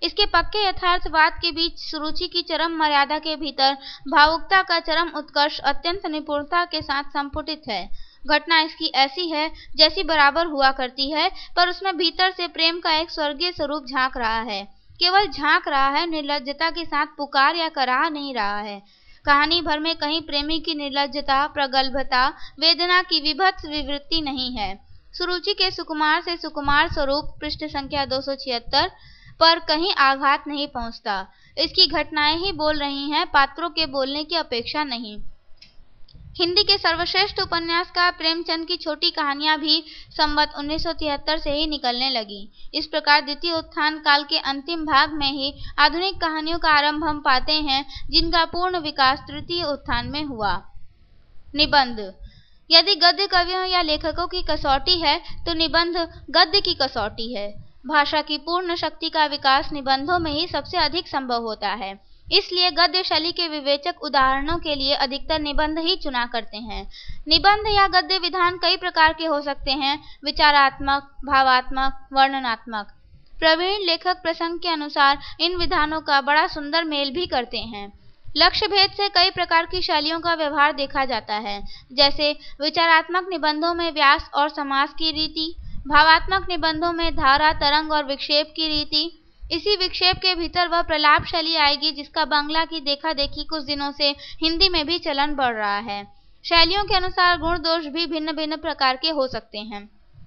[SPEAKER 1] इसके पक्के यथार्थवाद के बीच सुरुचि की चरम मर्यादा के भीतर भावुकता का चरम उत्कर्ष अत्यंत निपुणता के साथ संपुटित है। घटना इसकी ऐसी है जैसी बराबर हुआ करती है, पर उसमें भीतर से प्रेम का एक स्वर्गीय स्वरूप झांक रहा है। केवल झांक रहा है, निर्लज्जता के साथ पुकार या कराह नहीं रहा है। कहानी भर में कहीं प्रेमी की निर्लज्जता, प्रगल्भता, वेदना की विभत्स विवृत्ति नहीं है। सुरुचि के सुकुमार से सुकुमार स्वरूप पृष्ठ संख्या दो सौ छिहत्तर पर कहीं आघात नहीं पहुंचता। इसकी घटनाएं ही बोल रही हैं, पात्रों के बोलने की अपेक्षा नहीं। हिंदी के सर्वश्रेष्ठ उपन्यासकार प्रेमचंद की छोटी कहानियां भी संवत उन्नीस सौ तिहत्तर से ही निकलने लगी। इस प्रकार द्वितीय उत्थान काल के अंतिम भाग में ही आधुनिक कहानियों का आरंभ हम पाते हैं, जिनका पूर्ण विकास तृतीय उत्थान में हुआ। निबंध यदि गद्य कवियों या लेखकों की कसौटी है तो निबंध गद्य की कसौटी है। भाषा की पूर्ण शक्ति का विकास निबंधों में ही सबसे अधिक संभव होता है। इसलिए गद्य शैली के विवेचक उदाहरणों के लिए अधिकतर निबंध ही चुना करते हैं। निबंध या गद्य विधान कई प्रकार के हो सकते हैं, विचारात्मक, भावात्मक, वर्णनात्मक। प्रवीण लेखक प्रसंग के अनुसार इन विधानों का बड़ा सुंदर मेल भी करते हैं। लक्ष्य भेद से कई प्रकार की शैलियों का व्यवहार देखा जाता है, जैसे विचारात्मक निबंधों में व्यास और समास की रीति, भावात्मक निबंधों में धारा, तरंग और विक्षेप की रीति। इसी विक्षेप के भीतर वह प्रलाप शैली आएगी जिसका बांग्ला की देखा देखी कुछ दिनों से हिंदी में भी चलन बढ़ रहा है। शैलियों के अनुसार गुण दोष भी भिन्न भिन्न प्रकार के हो सकते हैं।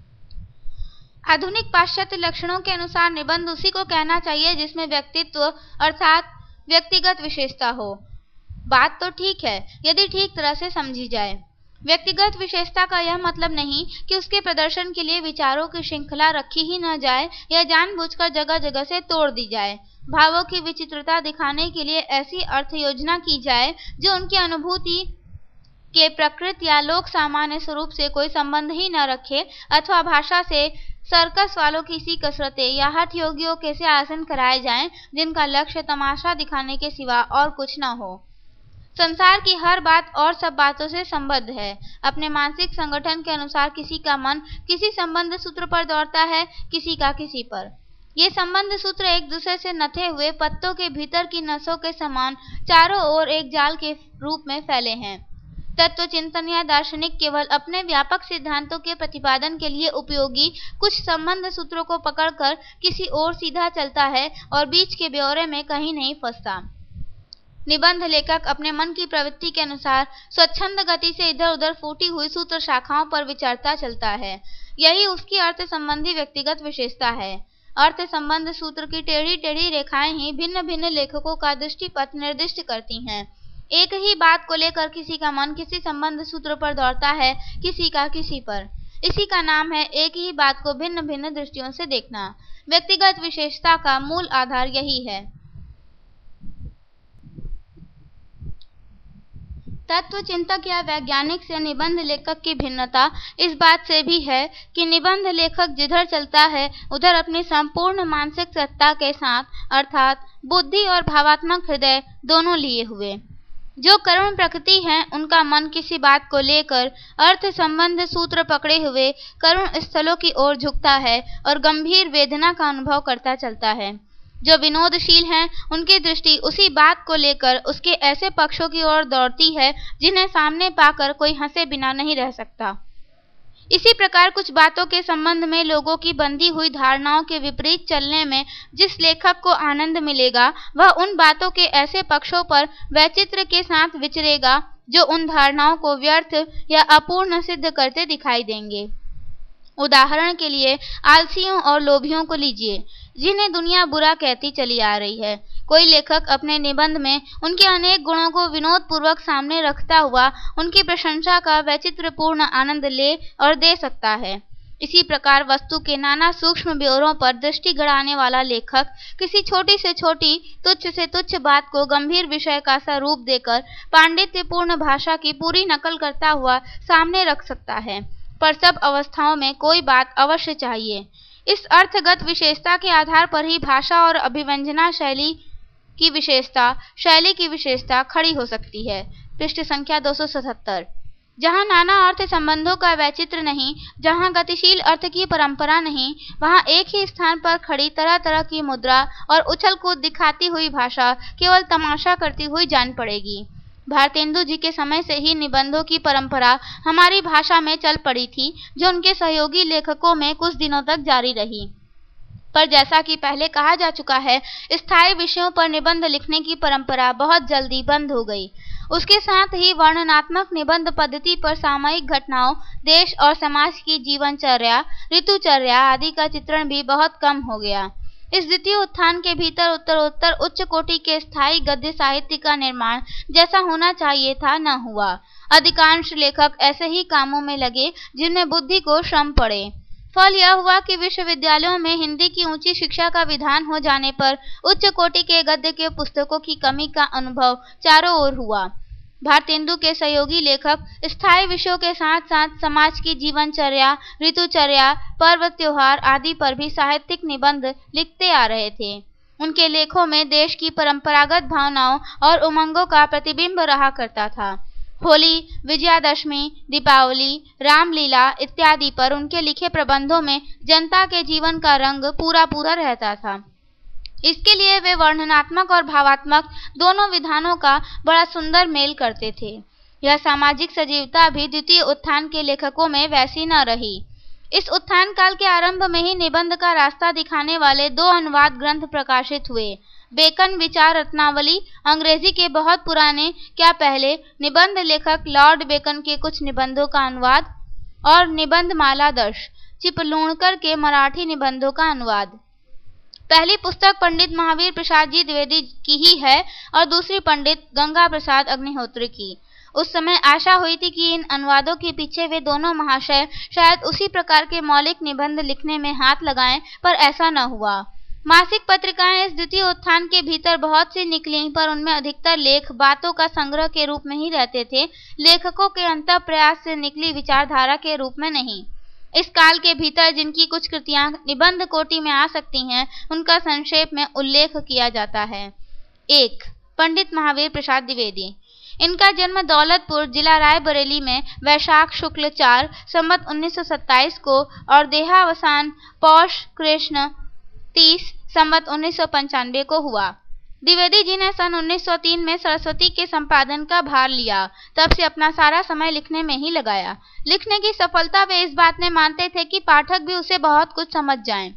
[SPEAKER 1] आधुनिक पाश्चात्य लक्षणों के अनुसार निबंध उसी को कहना चाहिए जिसमें व्यक्तित्व अर्थात व्यक्तिगत विशेषता हो। बात तो ठीक है, यदि ठीक तरह से समझी जाए। व्यक्तिगत विशेषता का यह मतलब नहीं कि उसके प्रदर्शन के लिए विचारों की श्रृंखला रखी ही न जाए या जानबूझकर जगह जगह से तोड़ दी जाए। भावों की विचित्रता दिखाने के लिए ऐसी अर्थ योजना की जाए जो उनकी अनुभूति के प्रकृत या लोक सामान्य स्वरूप से कोई संबंध ही न रखे, अथवा भाषा से सर्कस वालों की सी कसरतें या हठ योगियों के से आसन कराए जाएं जिनका लक्ष्य तमाशा दिखाने के सिवा और कुछ न हो। संसार की हर बात और सब बातों से संबद्ध है। अपने मानसिक संगठन के अनुसार किसी का मन किसी संबंध सूत्र पर दौड़ता है, किसी का किसी पर। ये संबंध सूत्र एक दूसरे से नथे हुए पत्तों के भीतर की नसों के समान चारों ओर एक जाल के रूप में फैले हैं। तत्व चिंतन या दार्शनिक केवल अपने व्यापक सिद्धांतों के प्रतिपादन के लिए उपयोगी कुछ संबंध सूत्रों को पकड़कर किसी ओर सीधा चलता है और बीच के ब्यौरे में कहीं नहीं फंसता। निबंध लेखक अपने मन की प्रवृत्ति के अनुसार स्वच्छंद गति से इधर उधर फूटी हुई सूत्र शाखाओं पर विचरता चलता है। यही उसकी अर्थ संबंधी व्यक्तिगत विशेषता है। अर्थ संबंध सूत्र की टेढ़ी टेढ़ी रेखाएं ही भिन्न भिन्न लेखकों का दृष्टिपथ निर्दिष्ट करती हैं। एक ही बात को लेकर किसी का मन किसी संबंध सूत्र पर दौड़ता है, किसी का किसी पर। इसी का नाम है एक ही बात को भिन्न भिन्न दृष्टियों से देखना। व्यक्तिगत विशेषता का मूल आधार यही है। तत्व चिंतक या वैज्ञानिक से निबंध लेखक की भिन्नता इस बात से भी है कि निबंध लेखक जिधर चलता है उधर अपनी संपूर्ण मानसिक सत्ता के साथ अर्थात बुद्धि और भावात्मक हृदय दोनों लिए हुए। जो करुण प्रकृति हैं उनका मन किसी बात को लेकर अर्थ संबंध सूत्र पकड़े हुए करुण स्थलों की ओर झुकता है और गंभीर वेदना का अनुभव करता चलता है। जो विनोदशील हैं उनकी दृष्टि उसी बात को लेकर उसके ऐसे पक्षों की ओर दौड़ती है जिन्हें सामने पाकर कोई हंसे बिना नहीं रह सकता। इसी प्रकार कुछ बातों के संबंध में लोगों की बंधी हुई धारणाओं के विपरीत चलने में जिस लेखक को आनंद मिलेगा वह उन बातों के ऐसे पक्षों पर वैचित्र के साथ विचरेगा जो उन धारणाओं को व्यर्थ या अपूर्ण सिद्ध करते दिखाई देंगे। उदाहरण के लिए आलसियों और लोभियों को लीजिए, जिन्हें दुनिया बुरा कहती चली आ रही है। कोई लेखक अपने निबंध में उनके अनेक गुणों को विनोद पूर्वक सामने रखता हुआ उनकी प्रशंसा का वैचित्रपूर्ण आनंद ले और दे सकता है। इसी प्रकार वस्तु के नाना सूक्ष्म ब्यौरों पर दृष्टि गड़ाने वाला लेखक किसी छोटी से छोटी, तुच्छ से तुच्छ बात को गंभीर विषय का सा रूप देकर पांडित्यपूर्ण भाषा की पूरी नकल करता हुआ सामने रख सकता है। पर सब अवस्थाओं में कोई बात अवश्य चाहिए। इस अर्थगत विशेषता के आधार पर ही भाषा और अभिव्यंजना शैली की विशेषता शैली की विशेषता खड़ी हो सकती है। पृष्ठ संख्या दो सौ सतहत्तर। जहाँ नाना अर्थ संबंधों का वैचित्र नहीं, जहाँ गतिशील अर्थ की परंपरा नहीं, वहाँ एक ही स्थान पर खड़ी तरह तरह की मुद्रा और उछल कूद दिखाती हुई भाषा केवल तमाशा करती हुई जान पड़ेगी। भारतेंदु जी के समय से ही निबंधों की परंपरा हमारी भाषा में चल पड़ी थी, जो उनके सहयोगी लेखकों में कुछ दिनों तक जारी रही। पर जैसा कि पहले कहा जा चुका है, स्थायी विषयों पर निबंध लिखने की परंपरा बहुत जल्दी बंद हो गई। उसके साथ ही वर्णनात्मक निबंध पद्धति पर सामयिक घटनाओं, देश और समाज की जीवनचर्या, ऋतुचर्या आदि का चित्रण भी बहुत कम हो गया। इस द्वितीय उत्थान के भीतर उत्तरोत्तर उच्च कोटि के स्थायी गद्य साहित्य का निर्माण जैसा होना चाहिए था, न हुआ। अधिकांश लेखक ऐसे ही कामों में लगे जिनमें बुद्धि को श्रम पड़े। फल यह हुआ कि विश्वविद्यालयों में हिंदी की ऊंची शिक्षा का विधान हो जाने पर उच्च कोटि के गद्य के पुस्तकों की कमी का अनुभव चारों ओर हुआ। भारतेंदु के सहयोगी लेखक स्थायी विषयों के साथ साथ समाज की जीवनचर्या, ऋतुचर्या, पर्व त्योहार आदि पर भी साहित्यिक निबंध लिखते आ रहे थे। उनके लेखों में देश की परंपरागत भावनाओं और उमंगों का प्रतिबिंब रहा करता था। होली, विजयादशमी, दीपावली, रामलीला इत्यादि पर उनके लिखे प्रबंधों में जनता के जीवन का रंग पूरा पूरा रहता था। इसके लिए वे वर्णनात्मक और भावात्मक दोनों विधानों का बड़ा सुंदर मेल करते थे। यह सामाजिक सजीवता भी द्वितीय उत्थान के लेखकों में वैसी न रही। इस उत्थान काल के आरंभ में ही निबंध का रास्ता दिखाने वाले दो अनुवाद ग्रंथ प्रकाशित हुए। बेकन विचार रत्नावली, अंग्रेजी के बहुत पुराने, क्या पहले, निबंध लेखक लॉर्ड बेकन के कुछ निबंधों का अनुवाद, और निबंध माला दर्श, चिपलूणकर के मराठी निबंधों का अनुवाद। पहली पुस्तक पंडित महावीर प्रसाद जी द्विवेदी की ही है और दूसरी पंडित गंगा प्रसाद अग्निहोत्री की। उस समय आशा हुई थी कि इन अनुवादों के पीछे वे दोनों महाशय शायद उसी प्रकार के मौलिक निबंध लिखने में हाथ लगाएं, पर ऐसा न हुआ। मासिक पत्रिकाएं इस द्वितीय उत्थान के भीतर बहुत सी निकलीं, पर उनमें अधिकतर लेख बातों का संग्रह के रूप में ही रहते थे, लेखकों के अंतः प्रयास से निकली विचारधारा के रूप में नहीं। इस काल के भीतर जिनकी कुछ कृतियां निबंध कोटि में आ सकती हैं, उनका संक्षेप में उल्लेख किया जाता है। एक, पंडित महावीर प्रसाद द्विवेदी। इनका जन्म दौलतपुर, जिला रायबरेली में वैशाख शुक्ल चार संवत उन्नीस सौ सत्ताईस को और देहावसान पौष कृष्ण तीस संवत उन्नीस सौ पंचानवे को हुआ। द्विवेदी जी ने सन उन्नीस सौ तीन में सरस्वती के संपादन का भार लिया। तब से अपना सारा समय लिखने में ही लगाया। लिखने की सफलता वे इस बात में मानते थे कि पाठक भी उसे बहुत कुछ समझ जाएं।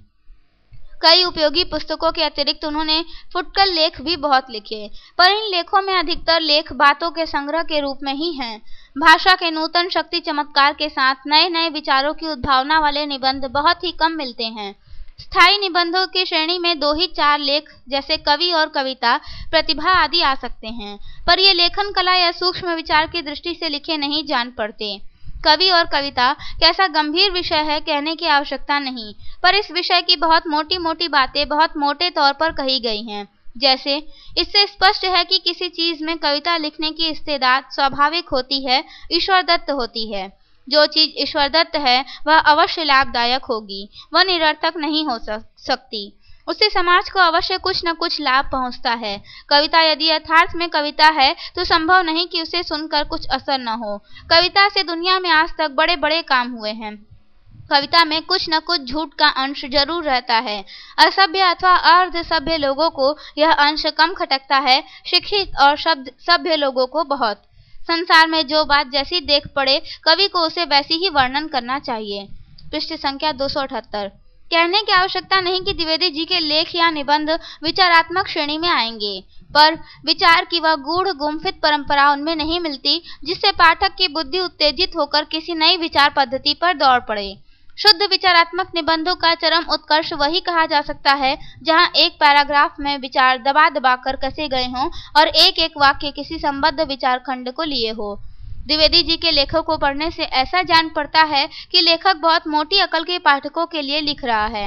[SPEAKER 1] कई उपयोगी पुस्तकों के अतिरिक्त उन्होंने फुटकर लेख भी बहुत लिखे, पर इन लेखों में अधिकतर लेख बातों के संग्रह के रूप में ही हैं। भाषा के नूतन शक्ति चमत्कार के साथ नए नए विचारों की उद्भावना वाले निबंध बहुत ही कम मिलते हैं। स्थायी निबंधों की श्रेणी में दो ही चार लेख जैसे कवि और कविता, प्रतिभा आदि आ सकते हैं, पर ये लेखन कला या सूक्ष्म विचार की दृष्टि से लिखे नहीं जान पड़ते। कवि और कविता कैसा गंभीर विषय है कहने की आवश्यकता नहीं, पर इस विषय की बहुत मोटी मोटी बातें बहुत मोटे तौर पर कही गई हैं। जैसे इससे स्पष्ट है कि किसी चीज में कविता लिखने की इस्तेदाद स्वाभाविक होती है, ईश्वर दत्त होती है। जो चीज ईश्वर दत्त है वह अवश्य लाभदायक होगी, वह निरर्थक नहीं हो सकती। उससे समाज को अवश्य कुछ न कुछ लाभ पहुंचता है। कविता यदि यथार्थ में कविता है तो संभव नहीं कि उसे सुनकर कुछ असर न हो। कविता से दुनिया में आज तक बड़े बड़े काम हुए हैं। कविता में कुछ न कुछ झूठ का अंश जरूर रहता है। असभ्य अथवा अर्ध सभ्य लोगों को यह अंश कम खटकता है, शिक्षित और शब्द सभ्य लोगों को बहुत। संसार में जो बात जैसी देख पड़े, कवि को उसे वैसी ही वर्णन करना चाहिए। पृष्ठ संख्या दो सौ अठहत्तर। कहने की आवश्यकता नहीं कि द्विवेदी जी के लेख या निबंध विचारात्मक श्रेणी में आएंगे, पर विचार की वह गूढ़ गुम्फित परंपरा उनमें नहीं मिलती जिससे पाठक की बुद्धि उत्तेजित होकर किसी नई विचार पद्धति पर दौड़ पड़े। शुद्ध विचारात्मक निबंधों का चरम उत्कर्ष वही कहा जा सकता है जहां एक पैराग्राफ में विचार दबा दबा कर कसे गए हों और एक एक वाक्य किसी संबद्ध विचार खंड को लिए हो। द्विवेदी जी के लेखों को पढ़ने से ऐसा जान पड़ता है कि लेखक बहुत मोटी अकल के पाठकों के लिए लिख रहा है।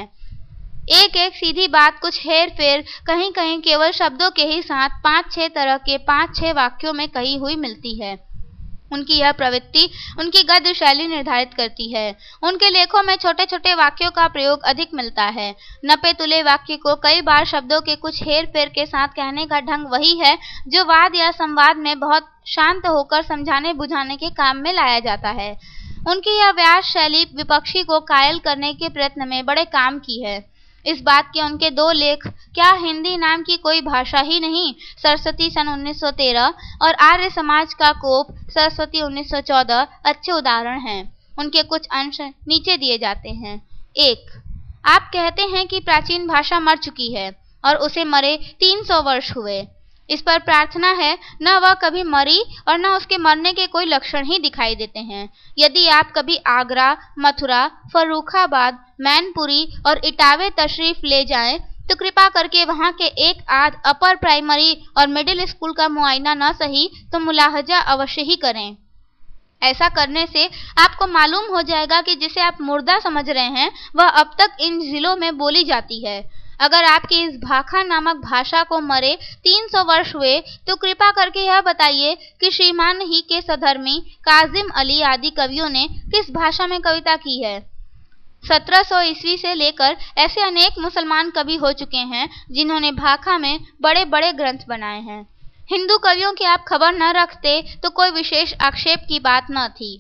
[SPEAKER 1] एक एक सीधी बात कुछ हेर फेर, कहीं कहीं केवल शब्दों के ही साथ पांच छह तरह के पांच छह वाक्यों में कही हुई मिलती है। उनकी यह प्रवृत्ति उनकी गद्य शैली निर्धारित करती है। उनके लेखों में छोटे छोटे वाक्यों का प्रयोग अधिक मिलता है। नपे तुले वाक्य को कई बार शब्दों के कुछ हेर फेर के साथ कहने का ढंग वही है जो वाद या संवाद में बहुत शांत होकर समझाने बुझाने के काम में लाया जाता है। उनकी यह व्यास शैली विपक्षी को कायल करने के प्रयत्न में बड़े काम की है। इस बात के उनके दो लेख क्या हिंदी नाम की कोई भाषा ही नहीं, सरस्वती सन उन्नीस सौ तेरह और आर्य समाज का कोप, सरस्वती उन्नीस सौ चौदह अच्छे उदाहरण हैं। उनके कुछ अंश नीचे दिए जाते हैं। एक, आप कहते हैं कि प्राचीन भाषा मर चुकी है और उसे मरे तीन सौ वर्ष हुए। इस पर प्रार्थना है, न वह कभी मरी और न उसके मरने के कोई लक्षण ही दिखाई देते हैं। यदि आप कभी आगरा, मथुरा, फर्रुखाबाद, मैनपुरी और इटावे तशरीफ ले जाएं, तो कृपा करके वहां के एक आध अपर प्राइमरी और मिडिल स्कूल का मुआयना न सही तो मुलाहजा अवश्य ही करें। ऐसा करने से आपको मालूम हो जाएगा कि जिसे आप मुर्दा समझ रहे हैं वह अब तक इन जिलों में बोली जाती है। अगर आपकी इस भाखा नामक भाषा को मरे तीन सौ वर्ष हुए तो कृपा करके यह बताइए कि श्रीमान ही के सधर्मी काजिम अली आदि कवियों ने किस भाषा में कविता की है। सत्रह सौ ईस्वी से लेकर ऐसे अनेक मुसलमान कवि हो चुके हैं जिन्होंने भाखा में बड़े बड़े ग्रंथ बनाए हैं। हिंदू कवियों की आप खबर न रखते तो कोई विशेष आक्षेप की बात न थी।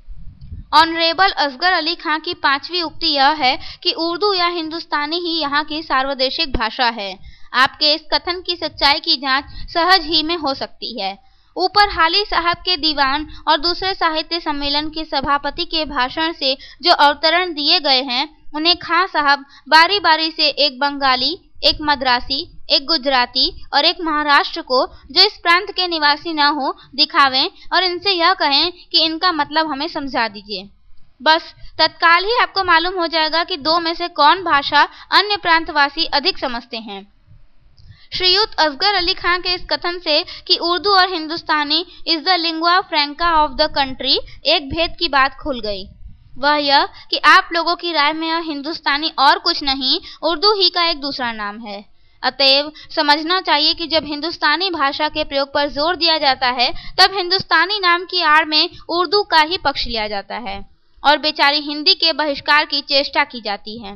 [SPEAKER 1] ऑनरेबल असगर अली खां की पांचवी उक्ति यह है कि उर्दू या हिंदुस्तानी ही यहाँ की सार्वदेशिक भाषा है। आपके इस कथन की सच्चाई की जांच सहज ही में हो सकती है। ऊपर हाली साहब के दीवान और दूसरे साहित्य सम्मेलन के सभापति के भाषण से जो अवतरण दिए गए हैं, उन्हें खां साहब बारी बारी से एक बंगाली, एक मद्रासी, एक गुजराती और एक महाराष्ट्र को, जो इस प्रांत के निवासी न हो, दिखावें और इनसे यह कहें कि इनका मतलब हमें समझा दीजिए। बस तत्काल ही आपको मालूम हो जाएगा कि दो में से कौन भाषा अन्य प्रांतवासी अधिक समझते हैं। श्रीयुत असगर अली खां के इस कथन से कि उर्दू और Hindustani is the lingua franca of the country, एक भेद की बात खुल गई। वह यह कि आप लोगों की राय में यह हिंदुस्तानी और कुछ नहीं, उर्दू ही का एक दूसरा नाम है। अतएव समझना चाहिए कि जब हिंदुस्तानी भाषा के प्रयोग पर जोर दिया जाता है तब हिंदुस्तानी नाम की आड़ में उर्दू का ही पक्ष लिया जाता है और बेचारी हिंदी के बहिष्कार की चेष्टा की जाती है।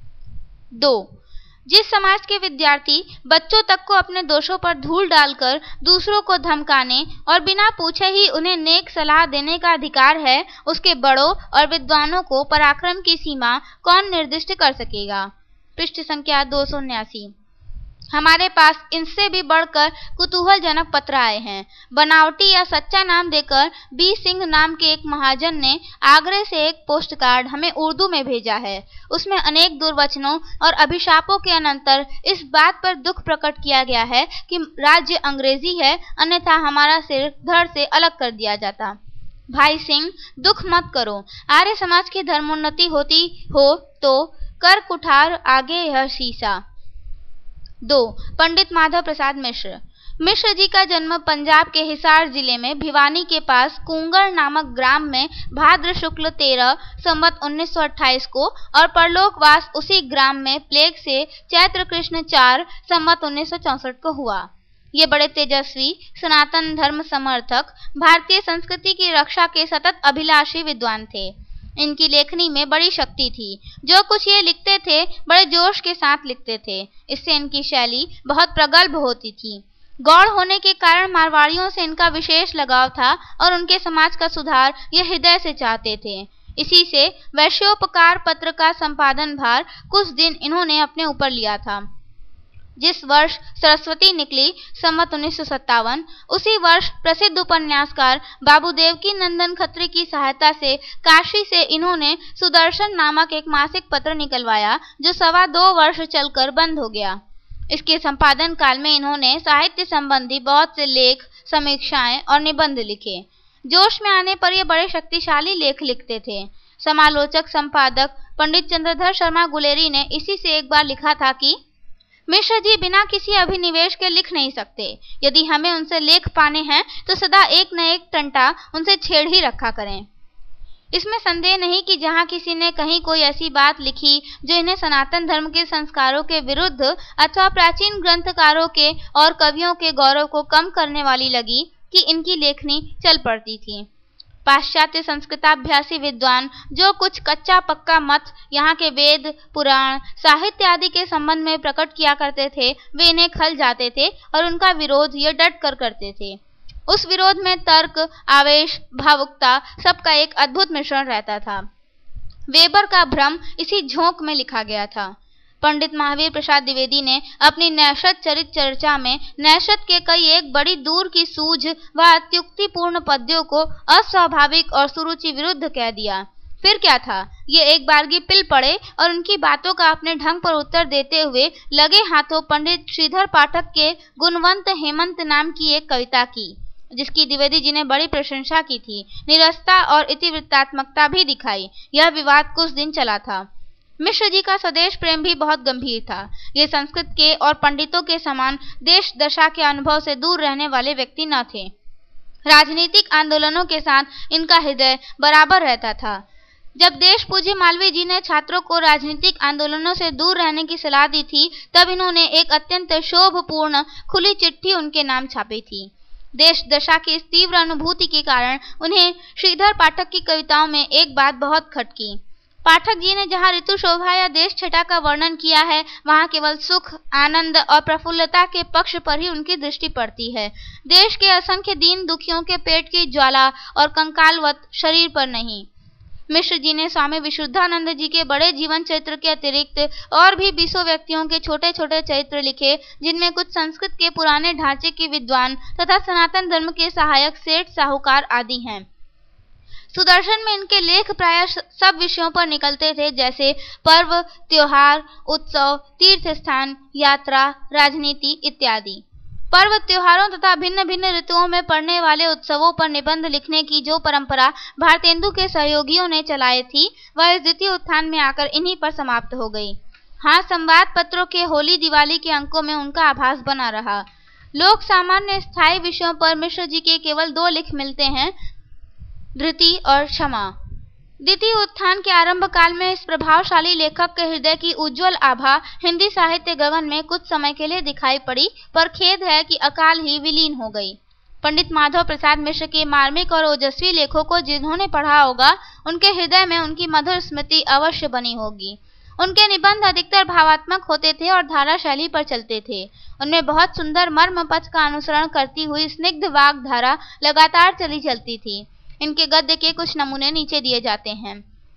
[SPEAKER 1] दो, जिस समाज के विद्यार्थी बच्चों तक को अपने दोषों पर धूल डालकर दूसरों को धमकाने और बिना पूछे ही उन्हें नेक सलाह देने का अधिकार है, उसके बड़ों और विद्वानों को पराक्रम की सीमा कौन निर्दिष्ट कर सकेगा। पृष्ठ संख्या दो सौ उन्यासी। हमारे पास इनसे भी बढ़कर कुतूहलजनक पत्र आए हैं। बनावटी या सच्चा नाम देकर बी सिंह नाम के एक महाजन ने आगरे से एक पोस्ट कार्ड हमें उर्दू में भेजा है। उसमें अनेक दुर्वचनों और अभिशापों के अनंतर इस बात पर दुख प्रकट किया गया है कि राज्य अंग्रेजी है, अन्यथा हमारा सिर धड़ से अलग कर दिया जाता। भाई सिंह, दुख मत करो। आर्य समाज की धर्मोन्नति होती हो तो कर कुठार आगे यह शीशा। दो, पंडित माधव प्रसाद मिश्र। मिश्र जी का जन्म पंजाब के हिसार जिले में भिवानी के पास कुंगड़ नामक ग्राम में भाद्र शुक्ल तेरह संवत उन्नीस सौ अट्ठाईस को और परलोकवास उसी ग्राम में प्लेग से चैत्र कृष्ण चार संवत उन्नीस सौ चौसठ को हुआ। ये बड़े तेजस्वी, सनातन धर्म समर्थक, भारतीय संस्कृति की रक्षा के सतत अभिलाषी विद्वान थे। इनकी लेखनी में बड़ी शक्ति थी। जो कुछ ये लिखते थे बड़े जोश के साथ लिखते थे। इससे इनकी शैली बहुत प्रगल्भ होती थी। गौड़ होने के कारण मारवाड़ियों से इनका विशेष लगाव था और उनके समाज का सुधार ये हृदय से चाहते थे। इसी से वैश्योपकार पत्र का संपादन भार कुछ दिन इन्होंने अपने ऊपर लिया था। जिस वर्ष सरस्वती निकली संवत उन्नीस सौ सत्तावन, उसी वर्ष प्रसिद्ध उपन्यासकार बाबू देवकी नंदन खत्री की सहायता से काशी से इन्होंने सुदर्शन नामक एक मासिक पत्र निकलवाया, जो सवा दो वर्ष चलकर बंद हो गया। इसके संपादन काल में इन्होंने साहित्य संबंधी बहुत से लेख, समीक्षाएं और निबंध लिखे। जोश में आने पर ये बड़े शक्तिशाली लेख लिखते थे। समालोचक संपादक पंडित चंद्रधर शर्मा गुलेरी ने इसी से एक बार लिखा था कि मिश्र जी बिना किसी अभिनिवेश के लिख नहीं सकते। यदि हमें उनसे लेख पाने हैं तो सदा एक न एक टंटा उनसे छेड़ ही रखा करें। इसमें संदेह नहीं कि जहाँ किसी ने कहीं कोई ऐसी बात लिखी जो इन्हें सनातन धर्म के संस्कारों के विरुद्ध अथवा प्राचीन ग्रंथकारों के और कवियों के गौरव को कम करने वाली लगी, कि इनकी लेखनी चल पड़ती थी। पाश्चात्य संस्कृताभ्यासी विद्वान जो कुछ कच्चा पक्का मत यहाँ के वेद, पुराण, साहित्य आदि के संबंध में प्रकट किया करते थे, वे इन्हें खल जाते थे और उनका विरोध ये डट कर करते थे। उस विरोध में तर्क, आवेश, भावुकता सबका एक अद्भुत मिश्रण रहता था। वेबर का भ्रम इसी झोंक में लिखा गया था। पंडित महावीर प्रसाद द्विवेदी ने अपनी नैषध चरित चर्चा में नैषध के कई एक बड़ी दूर की सूझ व अत्युक्तिपूर्ण पद्यों को अस्वाभाविक और सुरुचि विरुद्ध कह दिया। फिर क्या था, ये एक बारगी पिल पड़े और उनकी बातों का अपने ढंग पर उत्तर देते हुए लगे हाथों पंडित श्रीधर पाठक के गुणवंत हेमंत नाम की एक कविता की, जिसकी द्विवेदी जी ने बड़ी प्रशंसा की थी। निरस्ता और इतिवृत्तात्मकता भी दिखाई। यह विवाद कुछ दिन चला था। मिश्र जी का स्वदेश प्रेम भी बहुत गंभीर था। ये संस्कृत के और पंडितों के समान देश दशा के अनुभव से दूर रहने वाले व्यक्ति न थे। राजनीतिक आंदोलनों के साथ इनका हृदय बराबर रहता था। जब देश पूज्य मालवीय जी ने छात्रों को राजनीतिक आंदोलनों से दूर रहने की सलाह दी थी, तब इन्होंने एक अत्यंत शोभपूर्ण खुली चिट्ठी उनके नाम छापी थी। देश दशा की इस तीव्र अनुभूति के कारण उन्हें श्रीधर पाठक की कविताओं में एक बात बहुत खटकी। पाठक जी ने जहाँ ऋतु शोभा या देश छटा का वर्णन किया है, वहाँ केवल सुख, आनंद और प्रफुल्लता के पक्ष पर ही उनकी दृष्टि पड़ती है। देश के असंख्य दीन दुखियों के पेट की ज्वाला और कंकालवत शरीर पर नहीं। मिश्र जी ने स्वामी विशुद्धानंद जी के बड़े जीवन चरित्र के अतिरिक्त और भी बीसों व्यक्तियों के छोटे छोटे चरित्र लिखे, जिनमें कुछ संस्कृत के पुराने ढांचे के विद्वान तथा सनातन धर्म के सहायक सेठ, साहूकार आदि हैं। सुदर्शन में इनके लेख प्रायः सब विषयों पर निकलते थे, जैसे पर्व, त्योहार, उत्सव, तीर्थ स्थान, यात्रा, राजनीति इत्यादि। पर्व, त्योहारों तथा भिन्न भिन्न ऋतुओं में पड़ने वाले उत्सवों पर निबंध लिखने की जो परंपरा भारतेंदु के सहयोगियों ने चलाई थी, वह इस द्वितीय उत्थान में आकर इन्हीं पर समाप्त हो गई। हाँ, संवाद पत्रों के होली दिवाली के अंकों में उनका आभास बना रहा। लोक सामान्य स्थायी विषयों पर मिश्र जी के केवल दो लिख मिलते हैं, धृति और क्षमा। द्वितीय उत्थान के आरंभ काल में इस प्रभावशाली लेखक के हृदय की उज्जवल आभा हिंदी साहित्य गगन में कुछ समय के लिए दिखाई पड़ी, पर खेद है कि अकाल ही विलीन हो गई। पंडित माधव प्रसाद मिश्र के मार्मिक और ओजस्वी लेखों को जिन्होंने पढ़ा होगा, उनके हृदय में उनकी मधुर स्मृति अवश्य बनी होगी। उनके निबंध अधिकतर भावात्मक होते थे और धारा शैली पर चलते थे। उनमें बहुत सुंदर मर्म पथ का अनुसरण करती हुई स्निग्ध वाग धारा लगातार चली चलती थी। इनके गद्य के कुछ नमूने नीचे दिए जाते हैं।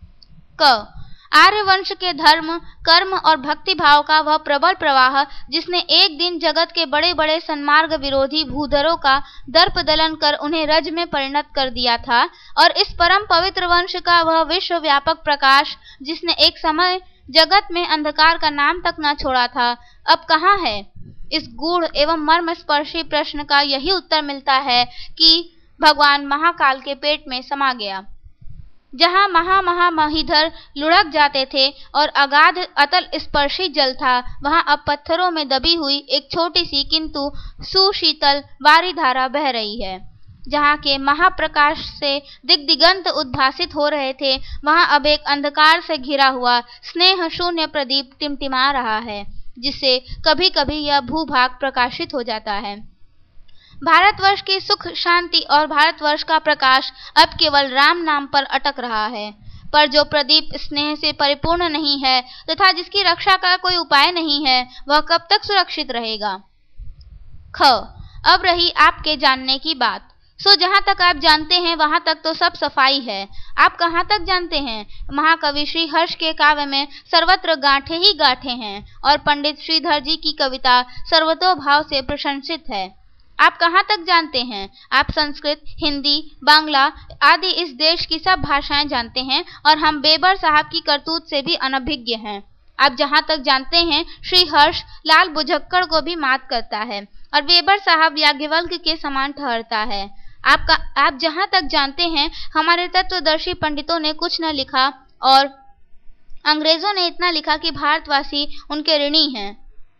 [SPEAKER 1] क आर्यवंश के धर्म, कर्म और भक्ति भाव का वह प्रबल प्रवाह, जिसने एक दिन जगत के बड़े बड़े सन्मार्ग विरोधी भूधरों का दर्प दलन कर उन्हें रज में परिणत कर दिया था, और इस परम पवित्र वंश का वह विश्व व्यापक प्रकाश, जिसने एक समय जगत में अंधकार का नाम तक न छोड़ा था, अब कहाँ है? इस गूढ़ एवं मर्मस्पर्शी प्रश्न का यही उत्तर मिलता है कि भगवान महाकाल के पेट में समा गया। जहाँ महा महा महीधर लुढ़क जाते थे और अगाध अतल स्पर्शी जल था, वहाँ अब पत्थरों में दबी हुई एक छोटी सी किंतु सुशीतल वारी धारा बह रही है। जहाँ के महाप्रकाश से दिग्दिगंत उद्भासित हो रहे थे, वहाँ अब एक अंधकार से घिरा हुआ स्नेह शून्य प्रदीप टिमटिमा रहा है, जिससे कभी कभी यह भूभाग प्रकाशित हो जाता है। भारतवर्ष की सुख शांति और भारतवर्ष का प्रकाश अब केवल राम नाम पर अटक रहा है, पर जो प्रदीप स्नेह से परिपूर्ण नहीं है तथा जिसकी रक्षा का कोई उपाय नहीं है, वह कब तक सुरक्षित रहेगा? ख अब रही आपके जानने की बात। सो जहाँ तक आप जानते हैं वहाँ तक तो सब सफाई है। आप कहाँ तक जानते हैं? महाकवि श्री हर्ष के काव्य में सर्वत्र गांठे ही गांठे हैं और पंडित श्रीधर जी की कविता सर्वतोभाव से प्रशंसित है। आप कहाँ तक जानते हैं? आप संस्कृत, हिंदी, बांग्ला आदि इस देश की सब भाषाएं जानते हैं और हम बेबर साहब की करतूत से भी अनभिज्ञ हैं। आप जहाँ तक जानते हैं, श्री हर्ष लाल बुझक्कड़ को भी मात करता है और बेबर साहब याज्ञवल्क्य के समान ठहरता है। आपका आप जहाँ तक जानते हैं, हमारे तत्वदर्शी पंडितों ने कुछ न लिखा और अंग्रेजों ने इतना लिखा कि भारतवासी उनके ऋणी हैं।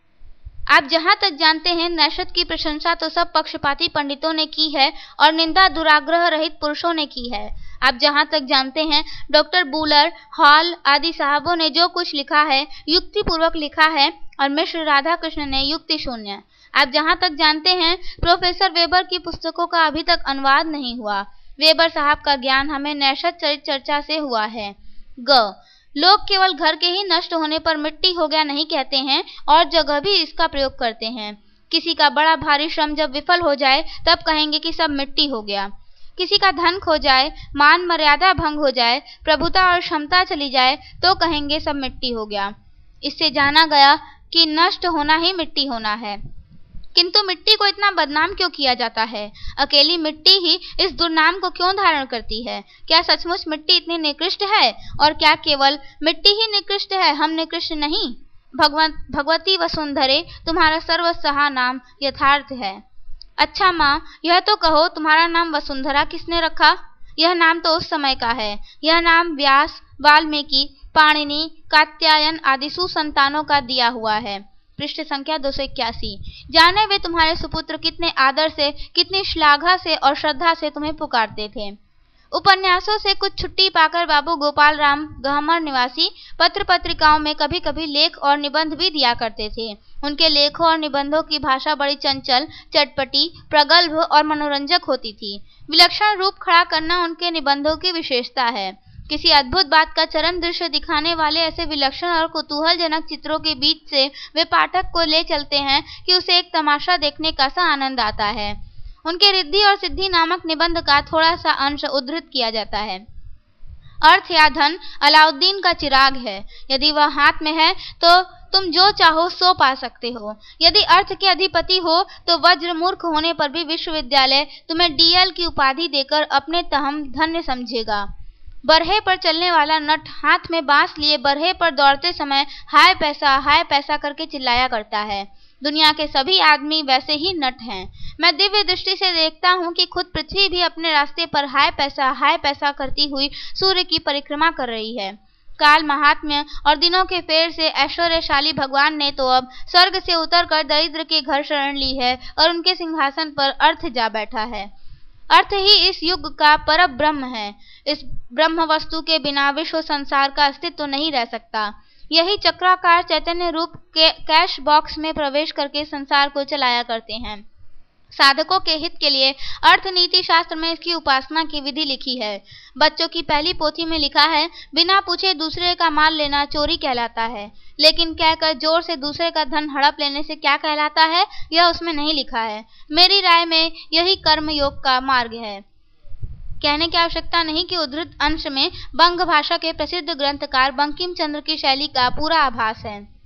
[SPEAKER 1] आप जहाँ तक जानते हैं, नैषध की प्रशंसा तो सब पक्षपाती पंडितों ने की है और निंदा दुराग्रह रहित पुरुषों ने की है। आप जहाँ तक जानते हैं, डॉक्टर बूलर, हॉल आदि साहबों ने जो कुछ लिखा है युक्ति पूर्वक लिखा है और मिश्र राधाकृष्ण ने युक्ति शून्य। आप जहाँ तक जानते हैं, प्रोफेसर वेबर की पुस्तकों का अभी तक अनुवाद नहीं हुआ। वेबर साहब का ज्ञान हमें नैषध चरित चर्चा से हुआ है। ग लोग केवल घर के ही नष्ट होने पर मिट्टी हो गया नहीं कहते हैं और जगह भी इसका प्रयोग करते हैं। किसी का बड़ा भारी श्रम जब विफल हो जाए तब कहेंगे कि सब मिट्टी हो गया। किसी का धन खो जाए, मान मर्यादा भंग हो जाए, प्रभुता और क्षमता चली जाए तो कहेंगे सब मिट्टी हो गया। इससे जाना गया कि नष्ट होना ही मिट्टी होना है। किंतु मिट्टी को इतना बदनाम क्यों किया जाता है? अकेली मिट्टी ही इस दुर्नाम को क्यों धारण करती है? क्या सचमुच मिट्टी इतनी निकृष्ट है? और क्या केवल मिट्टी ही निकृष्ट है, हम निकृष्ट नहीं? भगवत भगवती वसुंधरे तुम्हारा सर्वसहा नाम यथार्थ है। अच्छा माँ, यह तो कहो तुम्हारा नाम वसुंधरा किसने रखा? यह नाम तो उस समय का है। यह नाम व्यास, वाल्मीकि, पाणिनि, कात्यायन आदि सुसंतानों का दिया हुआ है। पृष्ठ संख्या दो सौ इक्यासी। जाने वे तुम्हारे सुपुत्र कितने आदर से, कितनी श्लाघा से और श्रद्धा से तुम्हें पुकारते थे। उपन्यासों से कुछ छुट्टी पाकर बाबू गोपाल राम गहमर निवासी पत्र पत्रिकाओं में कभी कभी लेख और निबंध भी दिया करते थे। उनके लेखों और निबंधों की भाषा बड़ी चंचल, चटपटी, प्रगल्भ और मनोरंजक होती थी। विलक्षण रूप खड़ा करना उनके निबंधों की विशेषता है। किसी अद्भुत बात का चरम दृश्य दिखाने वाले ऐसे विलक्षण और कुतूहलजनक चित्रों के बीच से वे पाठक को ले चलते हैं कि उसे एक तमाशा देखने का सा आनंद आता है। उनके रिद्धि और सिद्धि नामक निबंध का थोड़ा सा अंश उद्धृत किया जाता है। अर्थ या धन अलाउद्दीन का चिराग है। यदि वह हाथ में है तो तुम जो चाहो सो पा सकते हो। यदि अर्थ के अधिपति हो तो वज्र मूर्ख होने पर भी विश्वविद्यालय तुम्हें डीएल की उपाधि देकर अपने तहम धन्य समझेगा। बरहे पर चलने वाला नट हाथ में बांस लिए बरहे पर दौड़ते समय हाय पैसा हाय पैसा करके चिल्लाया करता है। दुनिया के सभी आदमी वैसे ही नट हैं। मैं दिव्य दृष्टि से देखता हूँ कि खुद पृथ्वी भी अपने रास्ते पर हाय पैसा हाय पैसा करती हुई सूर्य की परिक्रमा कर रही है। काल महात्म्य और दिनों के फेर से ऐश्वर्यशाली भगवान ने तो अब स्वर्ग से उतरकर दरिद्र के घर शरण ली है और उनके सिंहासन पर अर्थ जा बैठा है। अर्थ ही इस युग का पर ब्रह्म है। इस ब्रह्म वस्तु के बिना विश्व संसार का अस्तित्व नहीं रह सकता। यही चक्राकार चैतन्य रूप के कैश बॉक्स में प्रवेश करके संसार को चलाया करते हैं। साधकों के हित के लिए अर्थ नीति शास्त्र में इसकी उपासना की विधि लिखी है। बच्चों की पहली पोथी में लिखा है, बिना पूछे दूसरे का माल लेना चोरी कहलाता है, लेकिन कहकर जोर से दूसरे का धन हड़प लेने से क्या कहलाता है, यह उसमें नहीं लिखा है। मेरी राय में यही कर्म योग का मार्ग है। कहने की आवश्यकता नहीं कि उद्धृत अंश में बंग भाषा के प्रसिद्ध ग्रंथकार बंकिम चंद्र की शैली का पूरा आभास है।